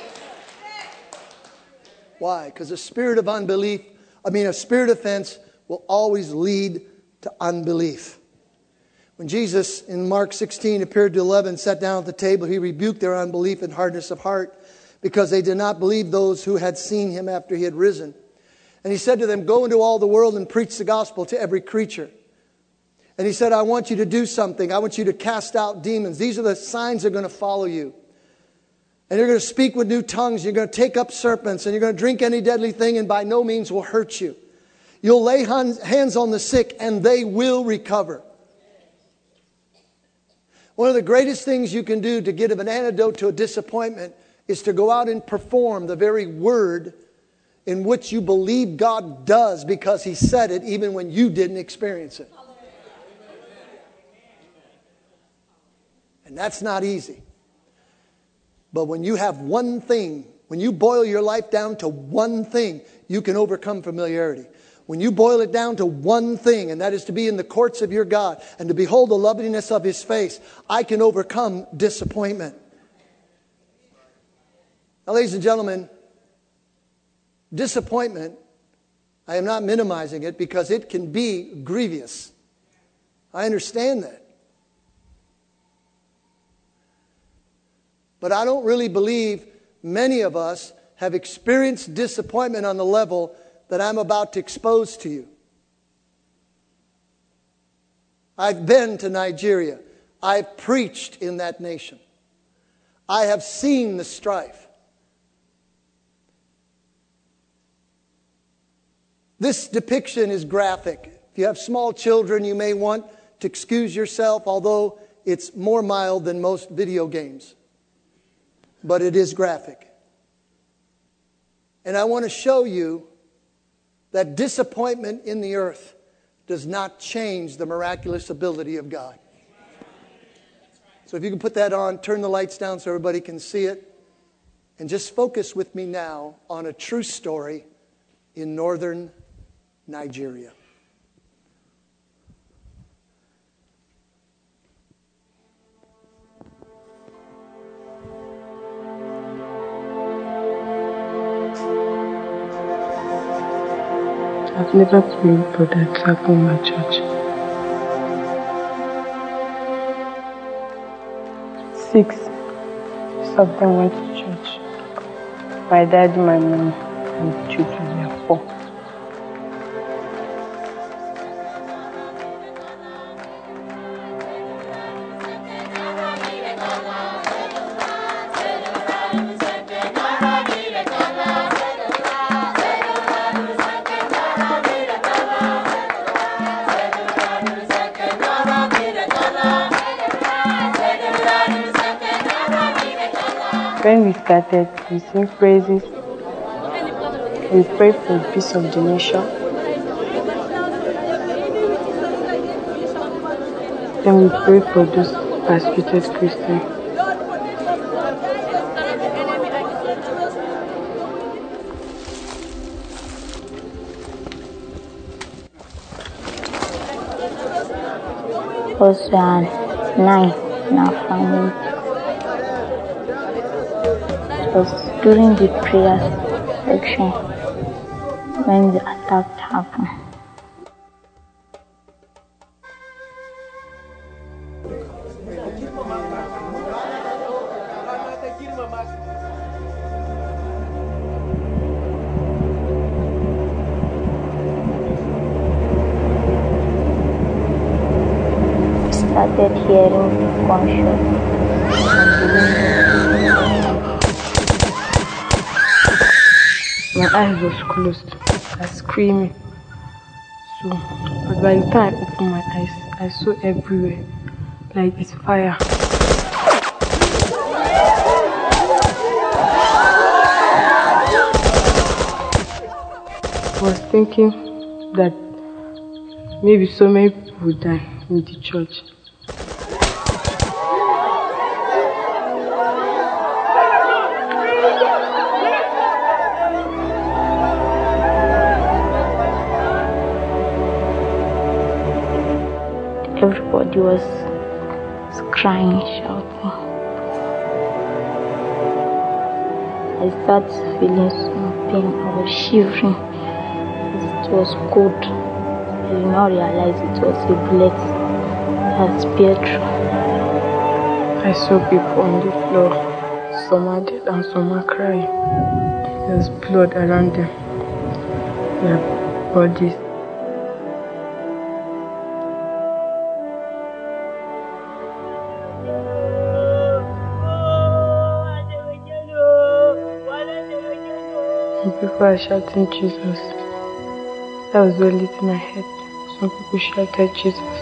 Why? Because a spirit of offense will always lead to unbelief. When Jesus in Mark 16 appeared to 11, sat down at the table, He rebuked their unbelief and hardness of heart because they did not believe those who had seen Him after He had risen. And He said to them, go into all the world and preach the gospel to every creature. And He said, I want you to do something. I want you to cast out demons. These are the signs that are going to follow you. And you're going to speak with new tongues. You're going to take up serpents. And you're going to drink any deadly thing and by no means will hurt you. You'll lay hands on the sick and they will recover. One of the greatest things you can do to give an antidote to a disappointment is to go out and perform the very word in which you believe God does because He said it even when you didn't experience it. And that's not easy. But when you have one thing, when you boil your life down to one thing, you can overcome familiarity. When you boil it down to one thing, and that is to be in the courts of your God and to behold the loveliness of His face, I can overcome disappointment. Now, ladies and gentlemen, disappointment, I am not minimizing it because it can be grievous. I understand that. But I don't really believe many of us have experienced disappointment on the level that I'm about to expose to you. I've been to Nigeria. I've preached in that nation. I have seen the strife. This depiction is graphic. If you have small children, you may want to excuse yourself, although it's more mild than most video games. But it is graphic. And I want to show you that disappointment in the earth does not change the miraculous ability of God. So if you can put that on, turn the lights down so everybody can see it. And just focus with me now on a true story in northern Nigeria. I've never prayed for that happen in my church. 6 of them went to church. My dad, my mom, and the children were 4. When we started, we sing praises, we pray for the peace of the nation. Then we pray for those persecuted Christians. Because we are 9 in our family. It was during the prayer section when the attack happened. Started hearing gunshots from the window. My eyes was closed. I was screaming. So, but by the time I opened my eyes, I saw everywhere, like it's fire. I was thinking that maybe so many people would die in the church. Everybody was crying, shouting. I started feeling some pain. I was shivering. It was cold. I did not realize it was a bullet that speared through. I saw people on the floor. Some are dead and some are crying. There's blood around them. Their bodies. People are shouting Jesus. That was the only thing I heard. Some people shouted Jesus.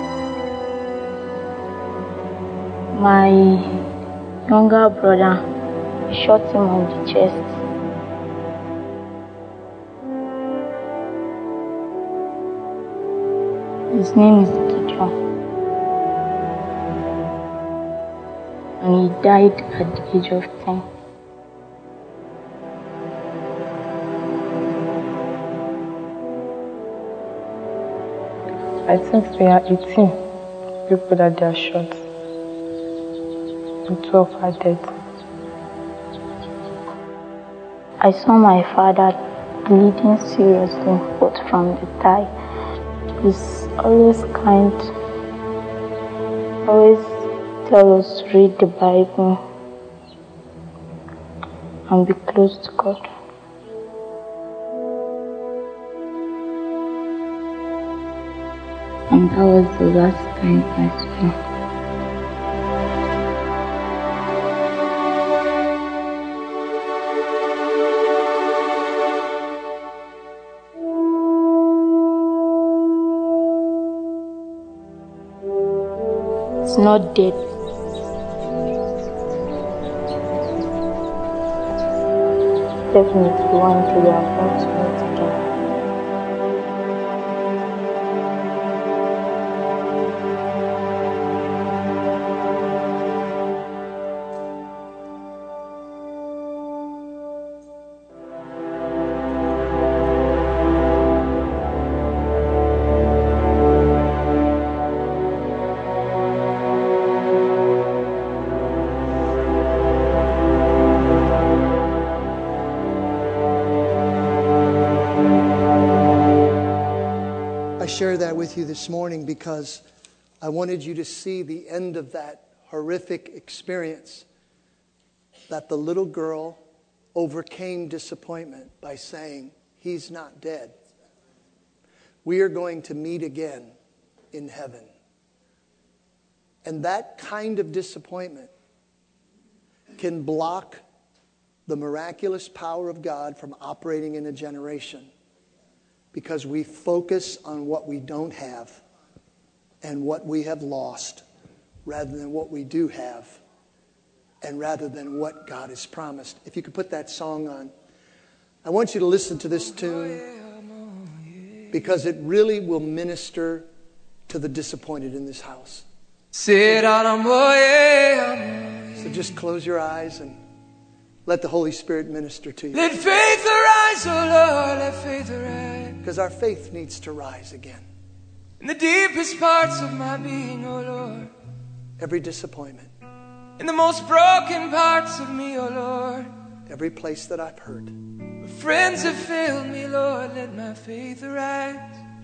My younger brother shot him on the chest. His name is Gideon. And he died at the age of 10. I think we are 18 people that they are shot. And 12 are dead. I saw my father bleeding seriously, but from the thigh. He's always kind. Always tell us to read the Bible and be close to God. And that was the last time I saw him. It's not dead. Definitely one day we are going to meet again. I share that with you this morning because I wanted you to see the end of that horrific experience, that the little girl overcame disappointment by saying, "He's not dead. We are going to meet again in heaven." And that kind of disappointment can block the miraculous power of God from operating in a generation, because we focus on what we don't have and what we have lost rather than what we do have and rather than what God has promised. If you could put that song on. I want you to listen to this tune because it really will minister to the disappointed in this house. So just close your eyes and let the Holy Spirit minister to you. Let faith arise, oh Lord, let faith arise. Because our faith needs to rise again. In the deepest parts of my being, oh Lord. Every disappointment. In the most broken parts of me, oh Lord. Every place that I've hurt. Friends have failed me, Lord, let my faith arise.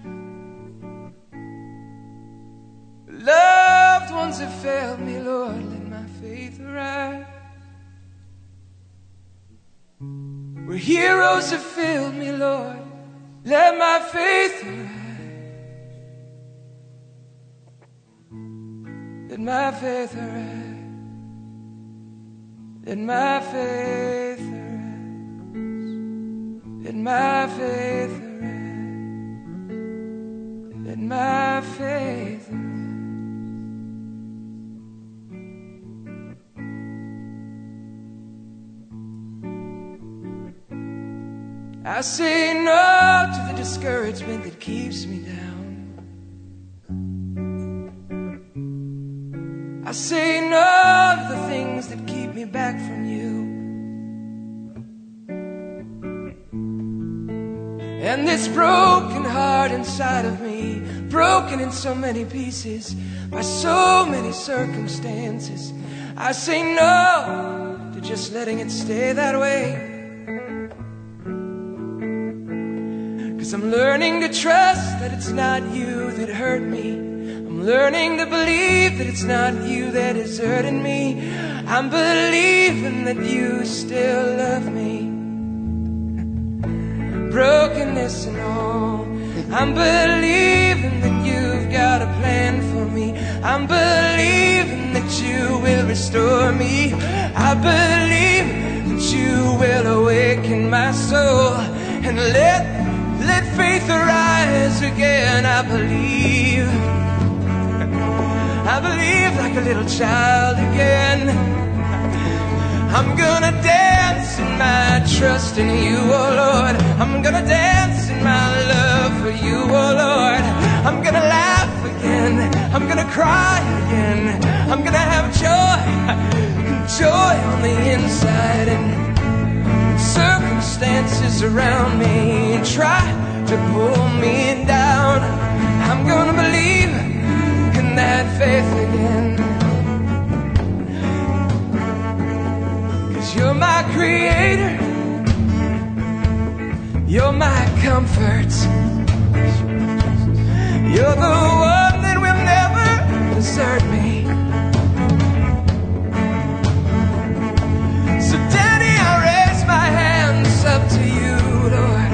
Loved ones have failed me, Lord, let my faith arise. Where heroes have failed me, Lord, let my faith arise. Let my faith arise. Let my faith arise. Let my faith arise. Let my faith arise. I say no to the discouragement that keeps me down. I say no to the things that keep me back from you. And this broken heart inside of me, broken in so many pieces by so many circumstances, I say no to just letting it stay that way. 'Cause I'm learning to trust that it's not you that hurt me. I'm learning to believe that it's not you that is hurting me. I'm believing that you still love me. Brokenness and all, I'm believing that you've got a plan for me. I'm believing that you will restore me. I believe that you will awaken my soul and let faith arise again. I believe like a little child again. I'm gonna dance in my trust in you, oh Lord. I'm gonna dance in my love for you, oh Lord. I'm gonna laugh again. I'm gonna cry again. I'm gonna have joy on the inside. And circumstances around me try to pull me down, I'm gonna believe in that faith again. 'Cause you're my creator, you're my comfort, you're the one that will never desert me. So Daddy, I raise my hands up to you, Lord.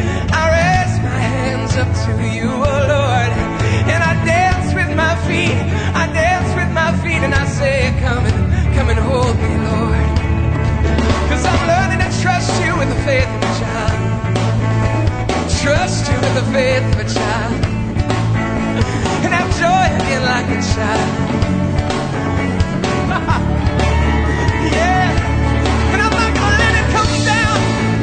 Up to you, oh Lord, and I dance with my feet. I dance with my feet, and I say, come and hold me, Lord. 'Cause I'm learning to trust you with the faith of a child. Trust you with the faith of a child, and have joy again like a child. Yeah, and I'm not gonna let it come down.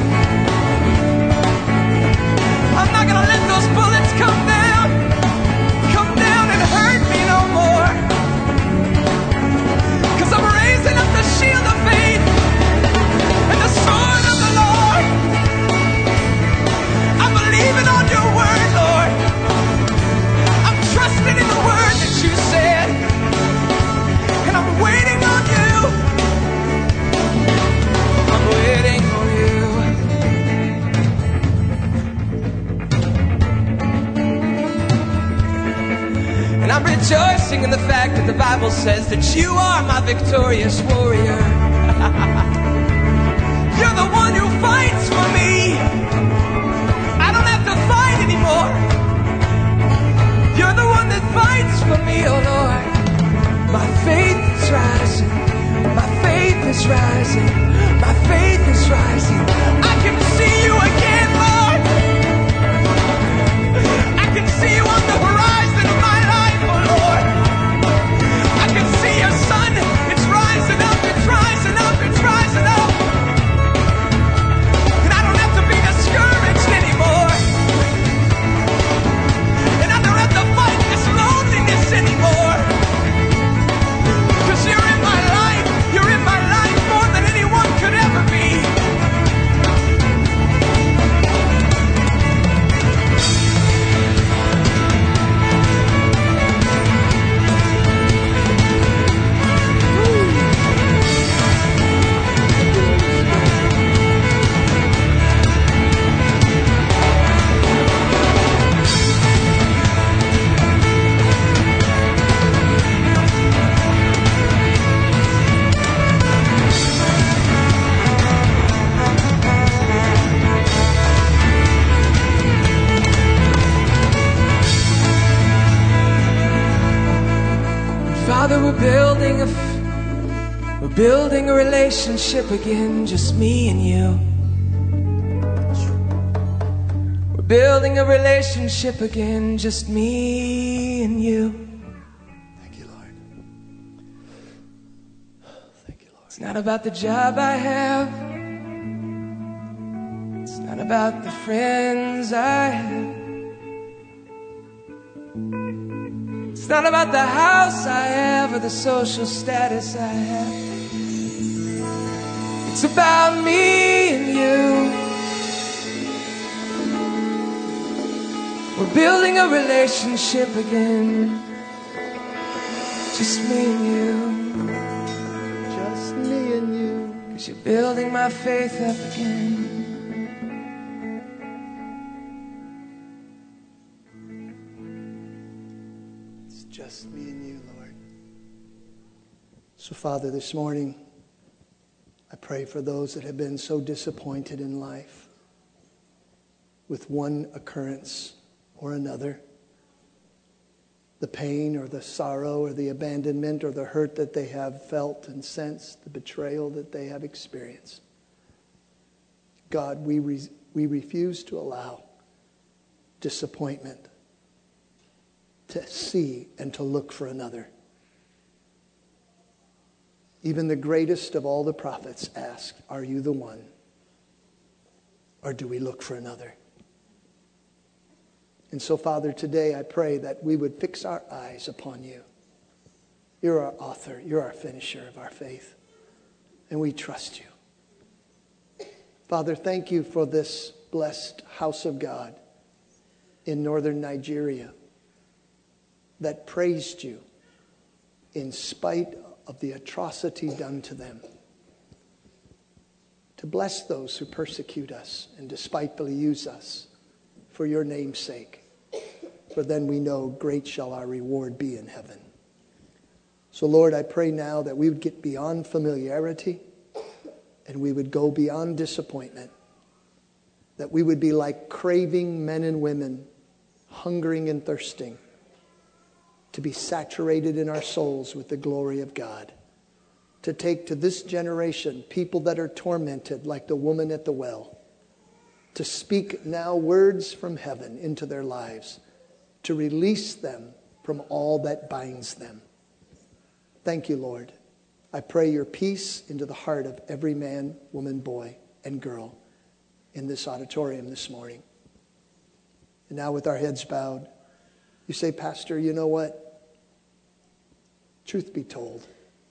I'm not gonna let those bullets come down and hurt me no more. 'Cause I'm raising up the shield of faith and the sword of the Lord. I'm believing on your word, Lord. I'm trusting in the word that you said, and I'm waiting on you. I'm waiting on you. And I'm rejoicing in the fact that the Bible says that you are my victorious warrior. You're the one who fights for me. I don't have to fight anymore. You're the one that fights for me, oh Lord. My faith is rising. My faith is rising. My faith is rising. I can see you again, Lord. I can see you on the horizon of my life, oh Lord. I can see your sun. It's rising up, it's rising up, it's rising up. And I don't have to be discouraged anymore. And I don't have to fight this loneliness anymore. building a relationship again, just me and you. We're building a relationship again, just me and you. Thank you, Lord. Thank you, Lord. It's not about the job I have. It's not about the friends I have. It's not about the house I have or the social status I have. It's about me and you. We're building a relationship again. Just me and you. Just me and you. 'Cause you're building my faith up again. It's just me and you, Lord. So, Father, this morning, I pray for those that have been so disappointed in life with one occurrence or another. The pain or the sorrow or the abandonment or the hurt that they have felt and sensed, the betrayal that they have experienced. God, we refuse to allow disappointment to see and to look for another. Even the greatest of all the prophets asked, are you the one? Or do we look for another? And so, Father, today I pray that we would fix our eyes upon you. You're our author. You're our finisher of our faith. And we trust you. Father, thank you for this blessed house of God in northern Nigeria that praised you in spite of the atrocity done to them. To bless those who persecute us and despitefully use us for your name's sake. For then we know great shall our reward be in heaven. So Lord, I pray now that we would get beyond familiarity and we would go beyond disappointment. That we would be like craving men and women, hungering and thirsting to be saturated in our souls with the glory of God. To take to this generation people that are tormented like the woman at the well. To speak now words from heaven into their lives. To release them from all that binds them. Thank you, Lord. I pray your peace into the heart of every man, woman, boy, and girl in this auditorium this morning. And now with our heads bowed, you say, Pastor, you know what? Truth be told,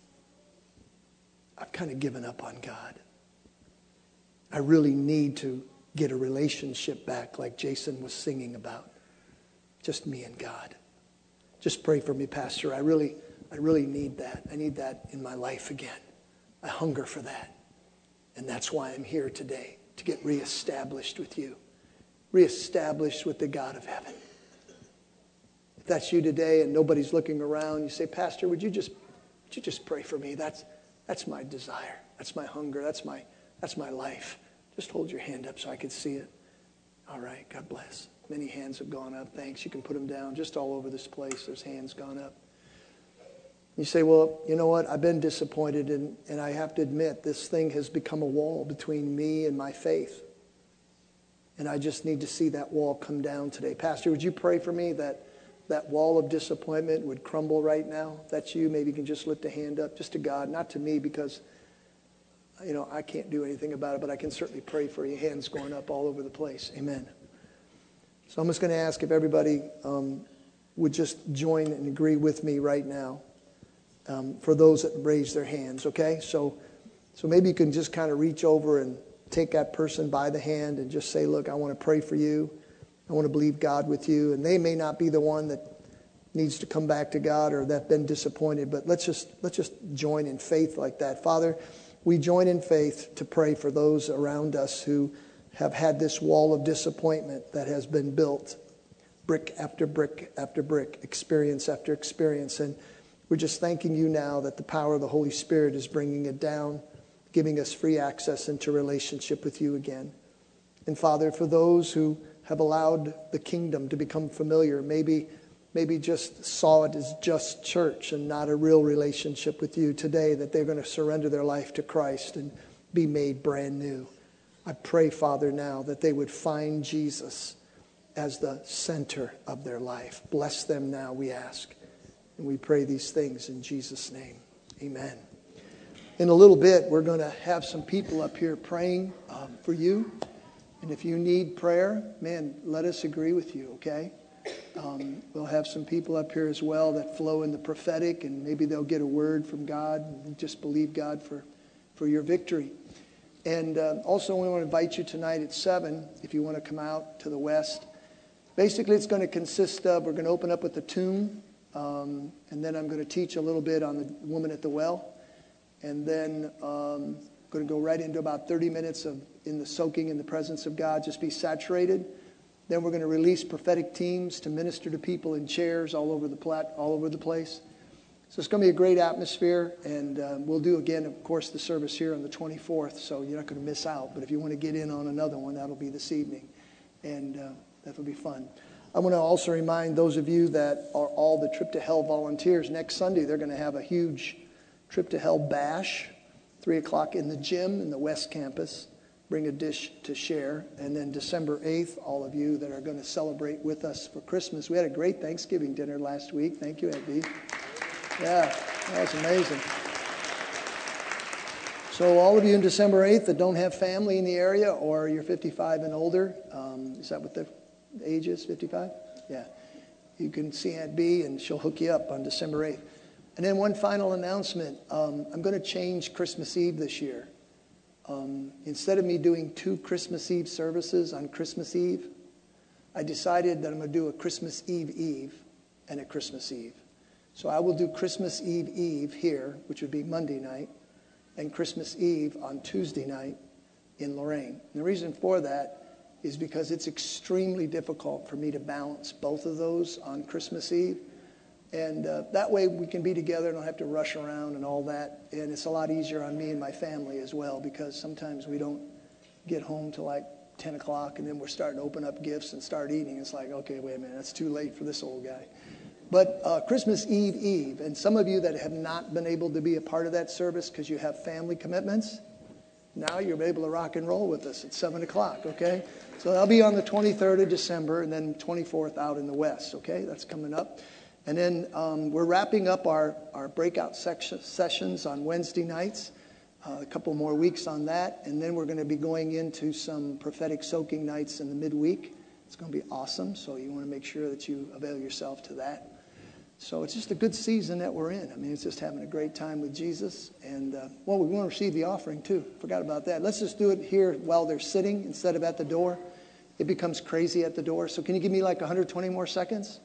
I've kind of given up on God. I really need to get a relationship back like Jason was singing about. Just me and God. Just pray for me, Pastor. I really need that. I need that in my life again. I hunger for that. And that's why I'm here today, to get reestablished with you. Reestablished with the God of heaven. If that's you today and nobody's looking around, you say, Pastor, would you just pray for me? That's my desire. That's my hunger. That's my life. Just hold your hand up so I can see it. All right. God bless. Many hands have gone up. Thanks. You can put them down just all over this place. There's hands gone up. You say, well, you know what? I've been disappointed and I have to admit this thing has become a wall between me and my faith. And I just need to see that wall come down today. Pastor, would you pray for me that wall of disappointment would crumble right now? If that's you, maybe you can just lift a hand up just to God, not to me because, I can't do anything about it, but I can certainly pray for you. Hands going up all over the place. Amen. So I'm just going to ask if everybody would just join and agree with me right now for those that raise their hands, okay? So maybe you can just kind of reach over and take that person by the hand and just say, look, I want to pray for you. I want to believe God with you. And they may not be the one that needs to come back to God or that's been disappointed, but let's just join in faith like that. Father, we join in faith to pray for those around us who have had this wall of disappointment that has been built brick after brick after brick, experience after experience. And we're just thanking you now that the power of the Holy Spirit is bringing it down, giving us free access into relationship with you again. And Father, for those who have allowed the kingdom to become familiar, maybe maybe just saw it as just church and not a real relationship with you today, that they're going to surrender their life to Christ and be made brand new. I pray, Father, now that they would find Jesus as the center of their life. Bless them now, we ask. And we pray these things in Jesus' name. Amen. In a little bit, we're going to have some people up here praying for you. And if you need prayer, man, let us agree with you, okay? We'll have some people up here as well that flow in the prophetic, and maybe they'll get a word from God and just believe God for your victory. And also, we want to invite you tonight at 7, if you want to come out to the west. Basically, it's going to consist of, we're going to open up with the tomb, and then I'm going to teach a little bit on the woman at the well. And then going to go right into about 30 minutes of in the soaking in the presence of God, just be saturated. Then we're going to release prophetic teams to minister to people in chairs all over the place. So it's going to be a great atmosphere, and we'll do again, of course, the service here on the 24th, so you're not going to miss out. But if you want to get in on another one, that'll be this evening, and that'll be fun. I want to also remind those of you that are all the Trip to Hell volunteers, next Sunday they're going to have a huge Trip to Hell bash, 3 o'clock in the gym in the West Campus. Bring a dish to share. And then December 8th, all of you that are going to celebrate with us for Christmas. We had a great Thanksgiving dinner last week. Thank you, Abby. Yeah, that was amazing. So all of you on December 8th that don't have family in the area, or you're 55 and older, is that what the age is, 55? Yeah. You can see Aunt B, and she'll hook you up on December 8th. And then one final announcement. I'm going to change Christmas Eve this year. Instead of me doing 2 Christmas Eve services on Christmas Eve, I decided that I'm going to do a Christmas Eve and a Christmas Eve. So I will do Christmas Eve here, which would be Monday night, and Christmas Eve on Tuesday night in Lorain. And the reason for that is because it's extremely difficult for me to balance both of those on Christmas Eve. And that way we can be together and don't have to rush around and all that. And it's a lot easier on me and my family as well, because sometimes we don't get home till like 10 o'clock, and then we're starting to open up gifts and start eating. It's like, okay, wait a minute, that's too late for this old guy. But Christmas Eve, and some of you that have not been able to be a part of that service because you have family commitments, now you're able to rock and roll with us at 7 o'clock, okay? So that'll be on the 23rd of December, and then 24th out in the west, okay? That's coming up. And then we're wrapping up our breakout sessions on Wednesday nights, a couple more weeks on that. And then we're going to be going into some prophetic soaking nights in the midweek. It's going to be awesome, so you want to make sure that you avail yourself to that. So it's just a good season that we're in. I mean, it's just having a great time with Jesus. And, we want to receive the offering too. Forgot about that. Let's just do it here while they're sitting instead of at the door. It becomes crazy at the door. So can you give me like 120 more seconds?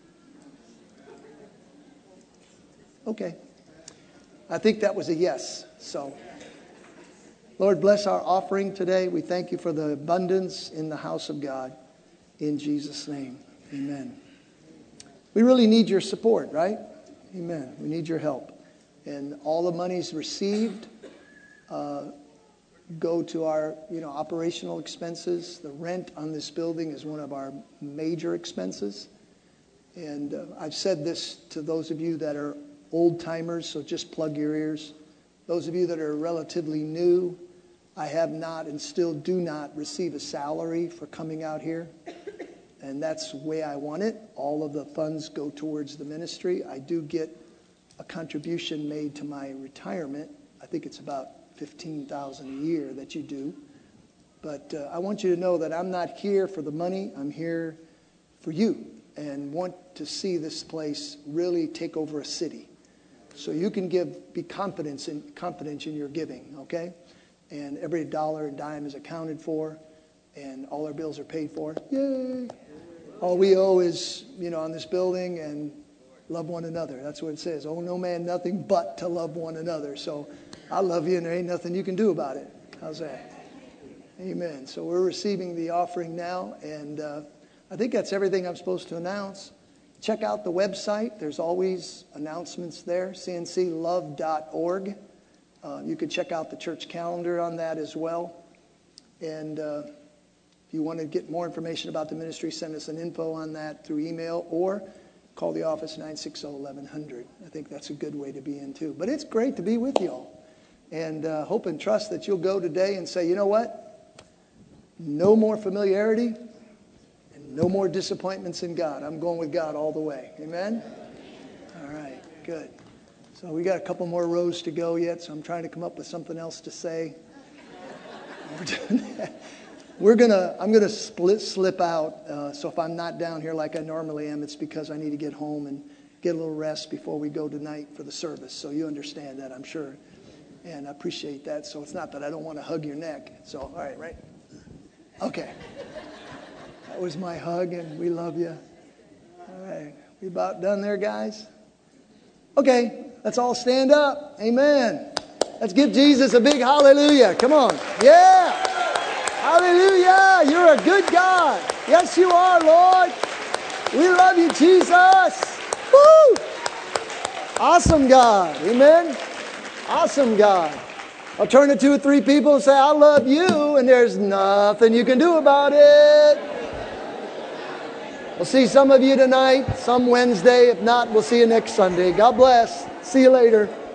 Okay. I think that was a yes. So, Lord, bless our offering today. We thank you for the abundance in the house of God. In Jesus' name, amen. We really need your support, right? Amen. We need your help. And all the monies received go to our, operational expenses. The rent on this building is one of our major expenses. And I've said this to those of you that are old timers, so just plug your ears. Those of you that are relatively new, I have not and still do not receive a salary for coming out here. And that's the way I want it. All of the funds go towards the ministry. I do get a contribution made to my retirement. I think it's about $15,000 a year that you do. But I want you to know that I'm not here for the money. I'm here for you and want to see this place really take over a city. So you can be confident in your giving, okay? And every dollar and dime is accounted for, and all our bills are paid for. Yay! All we owe is, on this building, and love one another. That's what it says. Owe no man nothing but to love one another. So I love you, and there ain't nothing you can do about it. How's that? Amen. So we're receiving the offering now, and I think that's everything I'm supposed to announce. Check out the website. There's always announcements there, cnclove.org. You can check out the church calendar on that as well. And if you want to get more information about the ministry, send us an info on that through email. Or call the office, 960-1100. I think that's a good way to be in too. But it's great to be with y'all. And hope and trust that you'll go today and say, you know what? No more familiarity and no more disappointments in God. I'm going with God all the way. Amen? All right, good. So we got a couple more rows to go yet, so I'm trying to come up with something else to say. I'm gonna slip out. So if I'm not down here like I normally am, it's because I need to get home and get a little rest before we go tonight for the service. So you understand that, I'm sure, and I appreciate that. So it's not that I don't want to hug your neck. So all right, right? Okay. That was my hug, and we love you. All right, we about done there, guys? Okay, let's all stand up. Amen. Let's give Jesus a big hallelujah. Come on. Yeah. Hallelujah. You're a good God. Yes, you are, Lord. We love you, Jesus. Woo. Awesome God. Amen. Awesome God. I'll turn to 2 or 3 people and say, I love you, and there's nothing you can do about it. We'll see some of you tonight, some Wednesday. If not, we'll see you next Sunday. God bless. See you later.